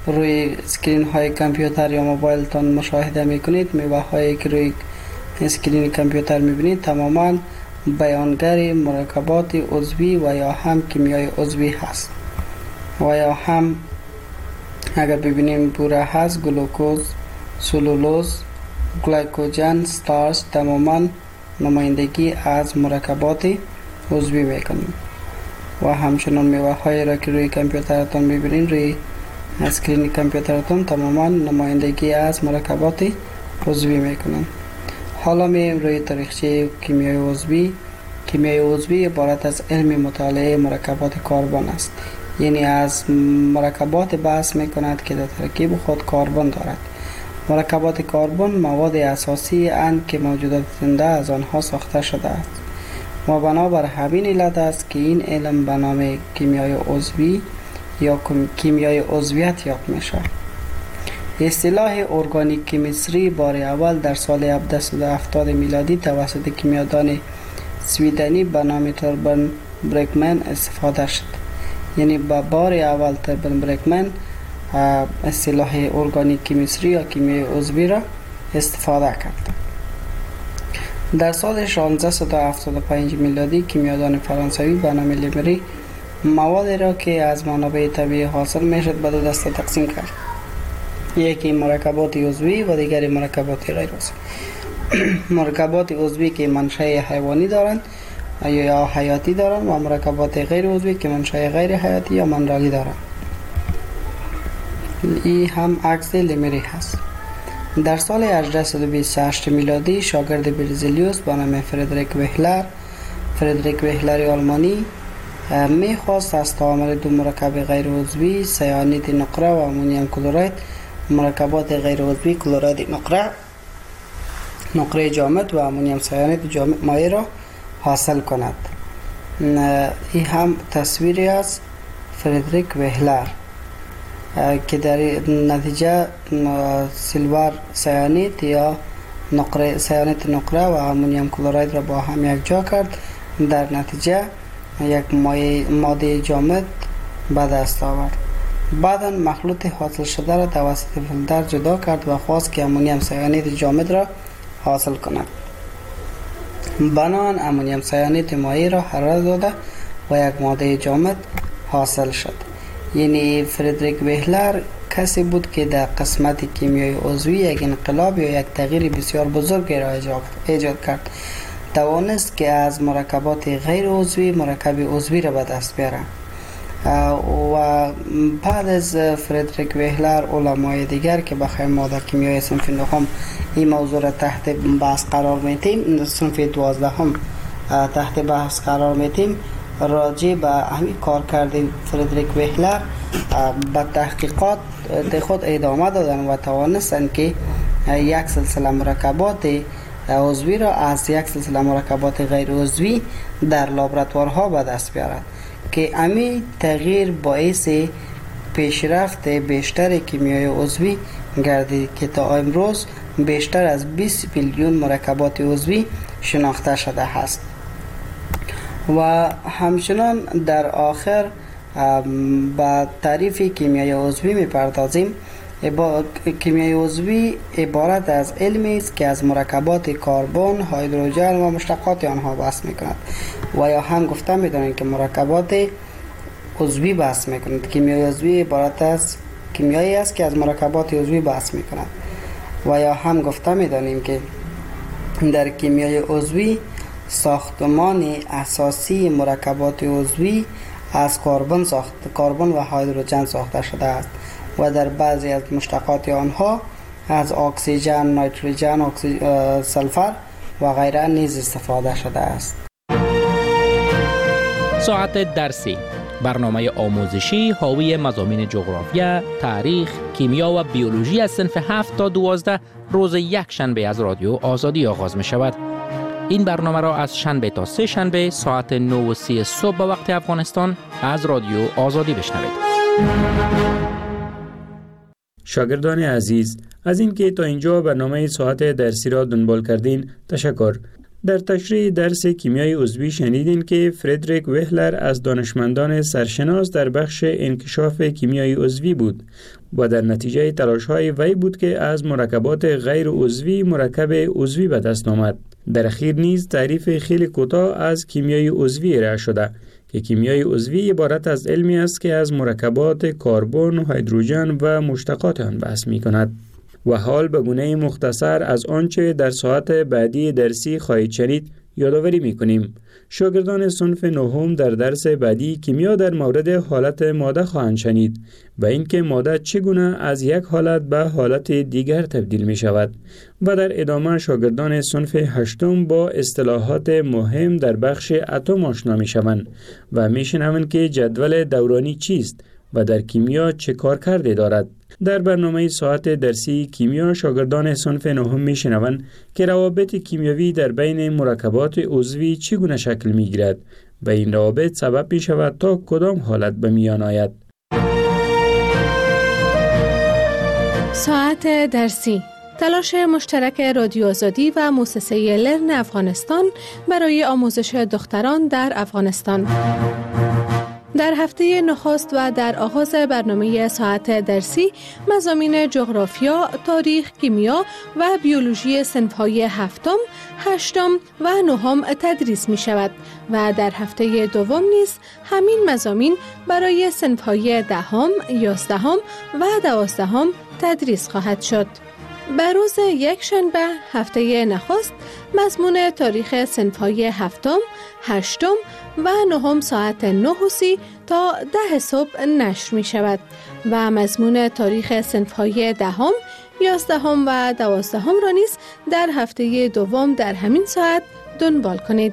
روی اسکرین های کامپیوتر یا موبایل تان مشاهده میکنید، میوه هایی که روی اسکرین کامپیوتر میبینید تماما بیانگر مرکبات عضوی و یا هم کیمیای عضوی هست و یا هم اگر ببینیم بوره هست، گلوکوز، سلولوز، گلیکوژن، استارچ تماما نمایندگی از مرکبات عضوی میکنیم. و همچنان میوه هایی را که روی کامپیوترتان میبینید روی اسکرین کامپیوترتان تماما نمایندگی از مرکبات عضوی میکنند. حالا میریم روی تاریخچه کیمیای عضوی. کیمیای عضوی عبارت از علم مطالعه مرکبات کربن است، یعنی از مرکبات بحث میکند که در ترکیب خود کربن دارد. مرکبات کربن مواد اساسی اند که موجودات زنده از آنها ساخته شده است و بنابر همین علت است که این علم به نام کیمیای عضوی یا کیمیای عضویت یاد میشه. اصطلاح ارگانیک کیمیستری بار اول در سال 1770 میلادی توسط کیمیادان سویدنی به نام توربن برکمن استفاده شد. یعنی به بار اول توربن برکمن اصطلاح ارگانیک کیمیستری یا کیمیای عضوی را استفاده کرد. در سال 1675 میلادی کیمیادان فرانسوی به نام لیمری موادی را که از منابع طبیعی حاصل میشد به دو دسته تقسیم کرد. یکی مرکبات عضوی و دیگری مرکبات غیر عضوی. مرکبات عضوی که منشأ حیوانی دارند یا حیاتی دارند و مرکبات غیر عضوی که منشأ غیر حیاتی یا منرالی دارند. این هم عکس لیمری هست. در سال 1828 میلادی شاگرد برزیلیوس به نام فردریک وهلر آلمانی میخواست از تعامل دو مرکب غیر عضوی سیانید نقره و امونیوم کلراید مرکبات غیر عضوی کلراید نقره جامد و امونیوم سیانید جامد مایع را حاصل کند. این هم تصویری از فردریک وهلر که در نتیجه سیلور سیانید یا سیانید نقره و امونیوم کلراید را با هم یک جا کرد. در نتیجه یک ماده جامد به دست آورد. بعدا مخلوط حاصل شده را توسط فیلتر جدا کرد و خواست که امونیوم سیانید جامد را حاصل کند. بنابراین امونیوم سیانید مایع را حرارت داده و یک ماده جامد حاصل شد. یعنی فردریک وهلر کسی بود که در قسمت کیمیای عضوی یک انقلاب یا یک تغییر بسیار بزرگی را ایجاد کرد. توانست که از مرکبات غیر عضوی مرکب عضوی را به دست بیاره. و بعد از فردریک وهلر علمای دیگر که بخیر ما در کیمیای صنف نهم این موضوع را تحت بحث قرار میتیم، صنف 12 تحت بحث قرار میتیم، راجع به همین کار کرده فردریک وهلر به تحقیقات خود ادامه دادن و توانستند که یک سلسله مرکبات عضوی را از یک سلسله مرکبات غیر عضوی در لابراتوارها به دست بیارد که همین تغییر باعث پیشرفت بیشتر کیمیای عضوی گردید که تا امروز بیشتر از 20 میلیون مرکبات عضوی شناخته شده است. و همچنان در آخر با تعریف کیمیای عضوی میپردازیم. کیمیای عضوی عبارت از علمی است که از مرکبات کربن، هیدروژن و مشتقات آنها بحث میکند و یا هم گفته میدانیم که مرکبات عضوی بحث میکند. کیمیای عضوی عبارت از کیمیایی است که از مرکبات عضوی بحث میکند و یا هم گفته میدانیم که در کیمیای عضوی ساختمان اساسی مرکبات عضوی از کربن و هیدروژن ساخته شده است و در بعضی از مشتقات آنها از اکسیژن، نیتروژن، سلفر و غیره نیز استفاده شده است. ساعت درسی، برنامه آموزشی حاوی مضامین جغرافیا، تاریخ، کیمیا و بیولوژی از صنف 7 تا 12 روز یک شنبه از رادیو آزادی آغاز می شود. این برنامه را از شنبه تا سه شنبه ساعت 9:30 صبح به وقت افغانستان از رادیو آزادی بشنوید. شاگردان عزیز، از اینکه تا اینجا برنامه ساعت درسی را دنبال کردین تشکر. در تشریح درس کیمیای عضوی شنیدین که فردریک وهلر از دانشمندان سرشناس در بخش انکشاف کیمیای عضوی بود و در نتیجه تلاش‌های وی بود که از مرکبات غیر عضوی مرکب عضوی به دست آمد. در اخیر نیز تعریف خیلی کوتاه از کیمیای عضوی ارائه شده که کیمیای عضوی عبارت از علمی است که از مرکبات کربن و هیدروژن و مشتقات آن بحث می‌کند. و حال به گونه مختصر از آنچه در ساعت بعدی درسی خواهید شنید یادآوری می‌کنیم. شاگردان صنف نهم در درس بعدی کیمیا در مورد حالت ماده خواهند شنید و اینکه ماده چگونه از یک حالت به حالت دیگر تبدیل می شود و در ادامه شاگردان صنف هشتم با اصطلاحات مهم در بخش اتم آشنا می شوند و می شنوند که جدول دورانی چیست و در کیمیا چه کارکردی دارد. در برنامه ساعت درسی کیمیا شاگردان صنف نهم میشنوند که روابط کیمیاوی در بین مرکبات عضوی چگونه شکل میگیرد و این روابط سبب می شود تا کدام حالت به میان آید. ساعت درسی، تلاش مشترک رادیو آزادی و مؤسسه لرن افغانستان برای آموزش دختران در افغانستان. در هفته نخست و در آغاز برنامه ساعت درسی مضامین جغرافیا، تاریخ، کیمیا و بیولوژی صنف‌های هفتم، هشتم و نهم تدریس می شود و در هفته دوم نیز همین مضامین برای صنف‌های دهم، یازدهم و دوازدهم تدریس خواهد شد. به روز یک شنبه هفته نخست مضمون تاریخ صنف‌های هفتم، هشتم و نهم ساعت 9:30 تا 10 صبح نشر می شود و مضمون تاریخ صنف‌های دهم، یازدهم و دوازدهم را نیز در هفته دوم در همین ساعت دنبال کنید.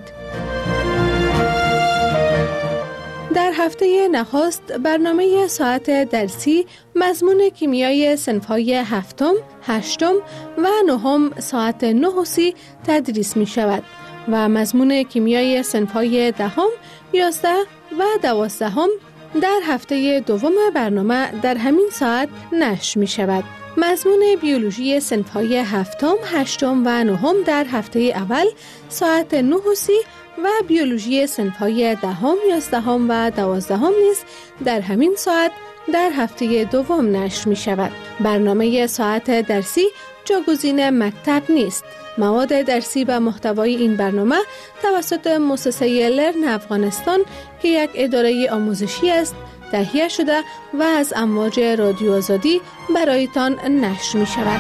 در هفته نخست برنامه ساعت درسی مضمون کیمیای صنف‌های هفتم، هشتم و نهم ساعت 9:30 تدریس می شود و مضمون کیمیای صنف‌های دهم، 11 و 12 در هفته دوم برنامه در همین ساعت نشر می شود. مضمون بیولوژی صنف‌های هفتم، هشتم و نهم در هفته اول ساعت 9:30 و بیولوژی صنف‌های دهم، 11 و 12 نیز در همین ساعت در هفته دوم نشر می شود. برنامه ساعت درسی جاگزین مکتب نیست. مواد درسی و محتوای این برنامه توسط مؤسسه لرن افغانستان که یک اداره آموزشی است تهیه شده و از امواج رادیو آزادی برایتان نشر می شود.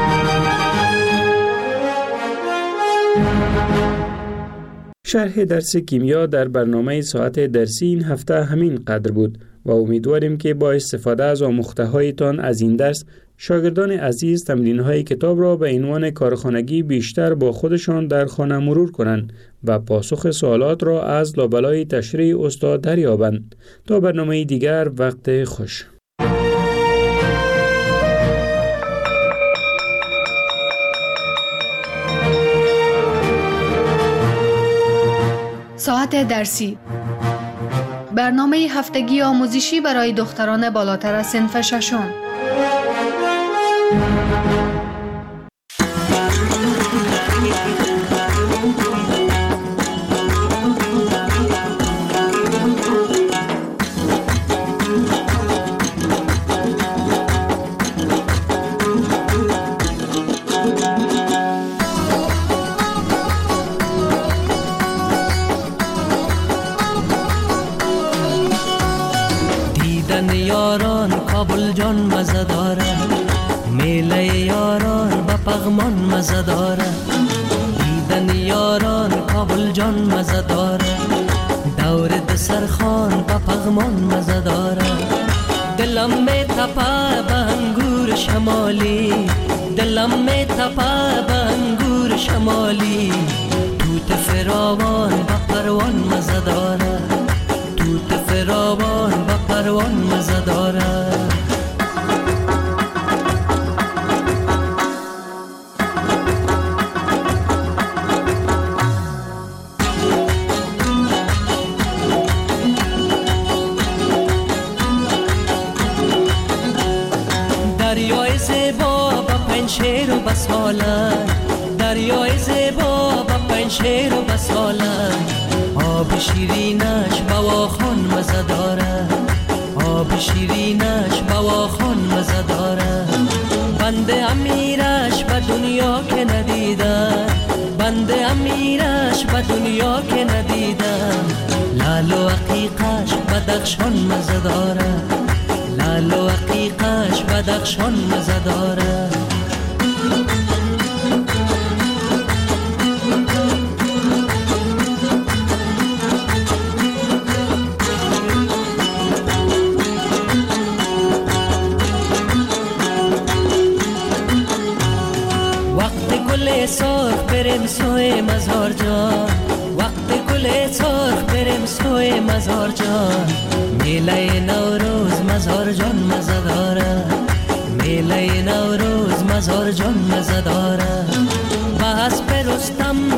شرح درس کیمیا در برنامه ساعت درسی این هفته همین قدر بود و امیدواریم که با استفاده از آموخته‌هایتان از این درس شاگردان عزیز تمرین‌های کتاب را به عنوان کارخانگی بیشتر با خودشان در خانه مرور کنند و پاسخ سوالات را از لابلای تشریح استاد دریابند. تا برنامه دیگر، وقت خوش. ساعت درسی، برنامه هفتگی آموزشی برای دختران بالاتر از صنف ششم. کابل جان مزه داره، میله یاران با پغمان مزه داره. دیدن یاران کابل جان مزه داره، دور دسرخان با پغمان مزه داره. دلم می تپه به انگور شمالی، دلم می تپه به انگور شمالی. توت فراوان با پروان مزه داره، توت فراوان با پروان مزه داره. دریای زیبا با پنج شیر و بسمالن، دریای زیبا با پنج شیر و بسالت، آب شیرینش بواخان مزه داره، آب شیرینش بواخان مزه داره. بنده امیرش به دنیا که ندیده، بنده امیرش به دنیا که ندیده. لال و عقیقش بدخشان مزه داره، لال و عقیقش بدخشان مزه داره. سرخ بریم سوی مزار جان، وقت گل سرخ بریم سوی مزار جان. میله نوروز مزار جان مزه داره، میله نوروز مزار جان مزه داره. به اسب رستم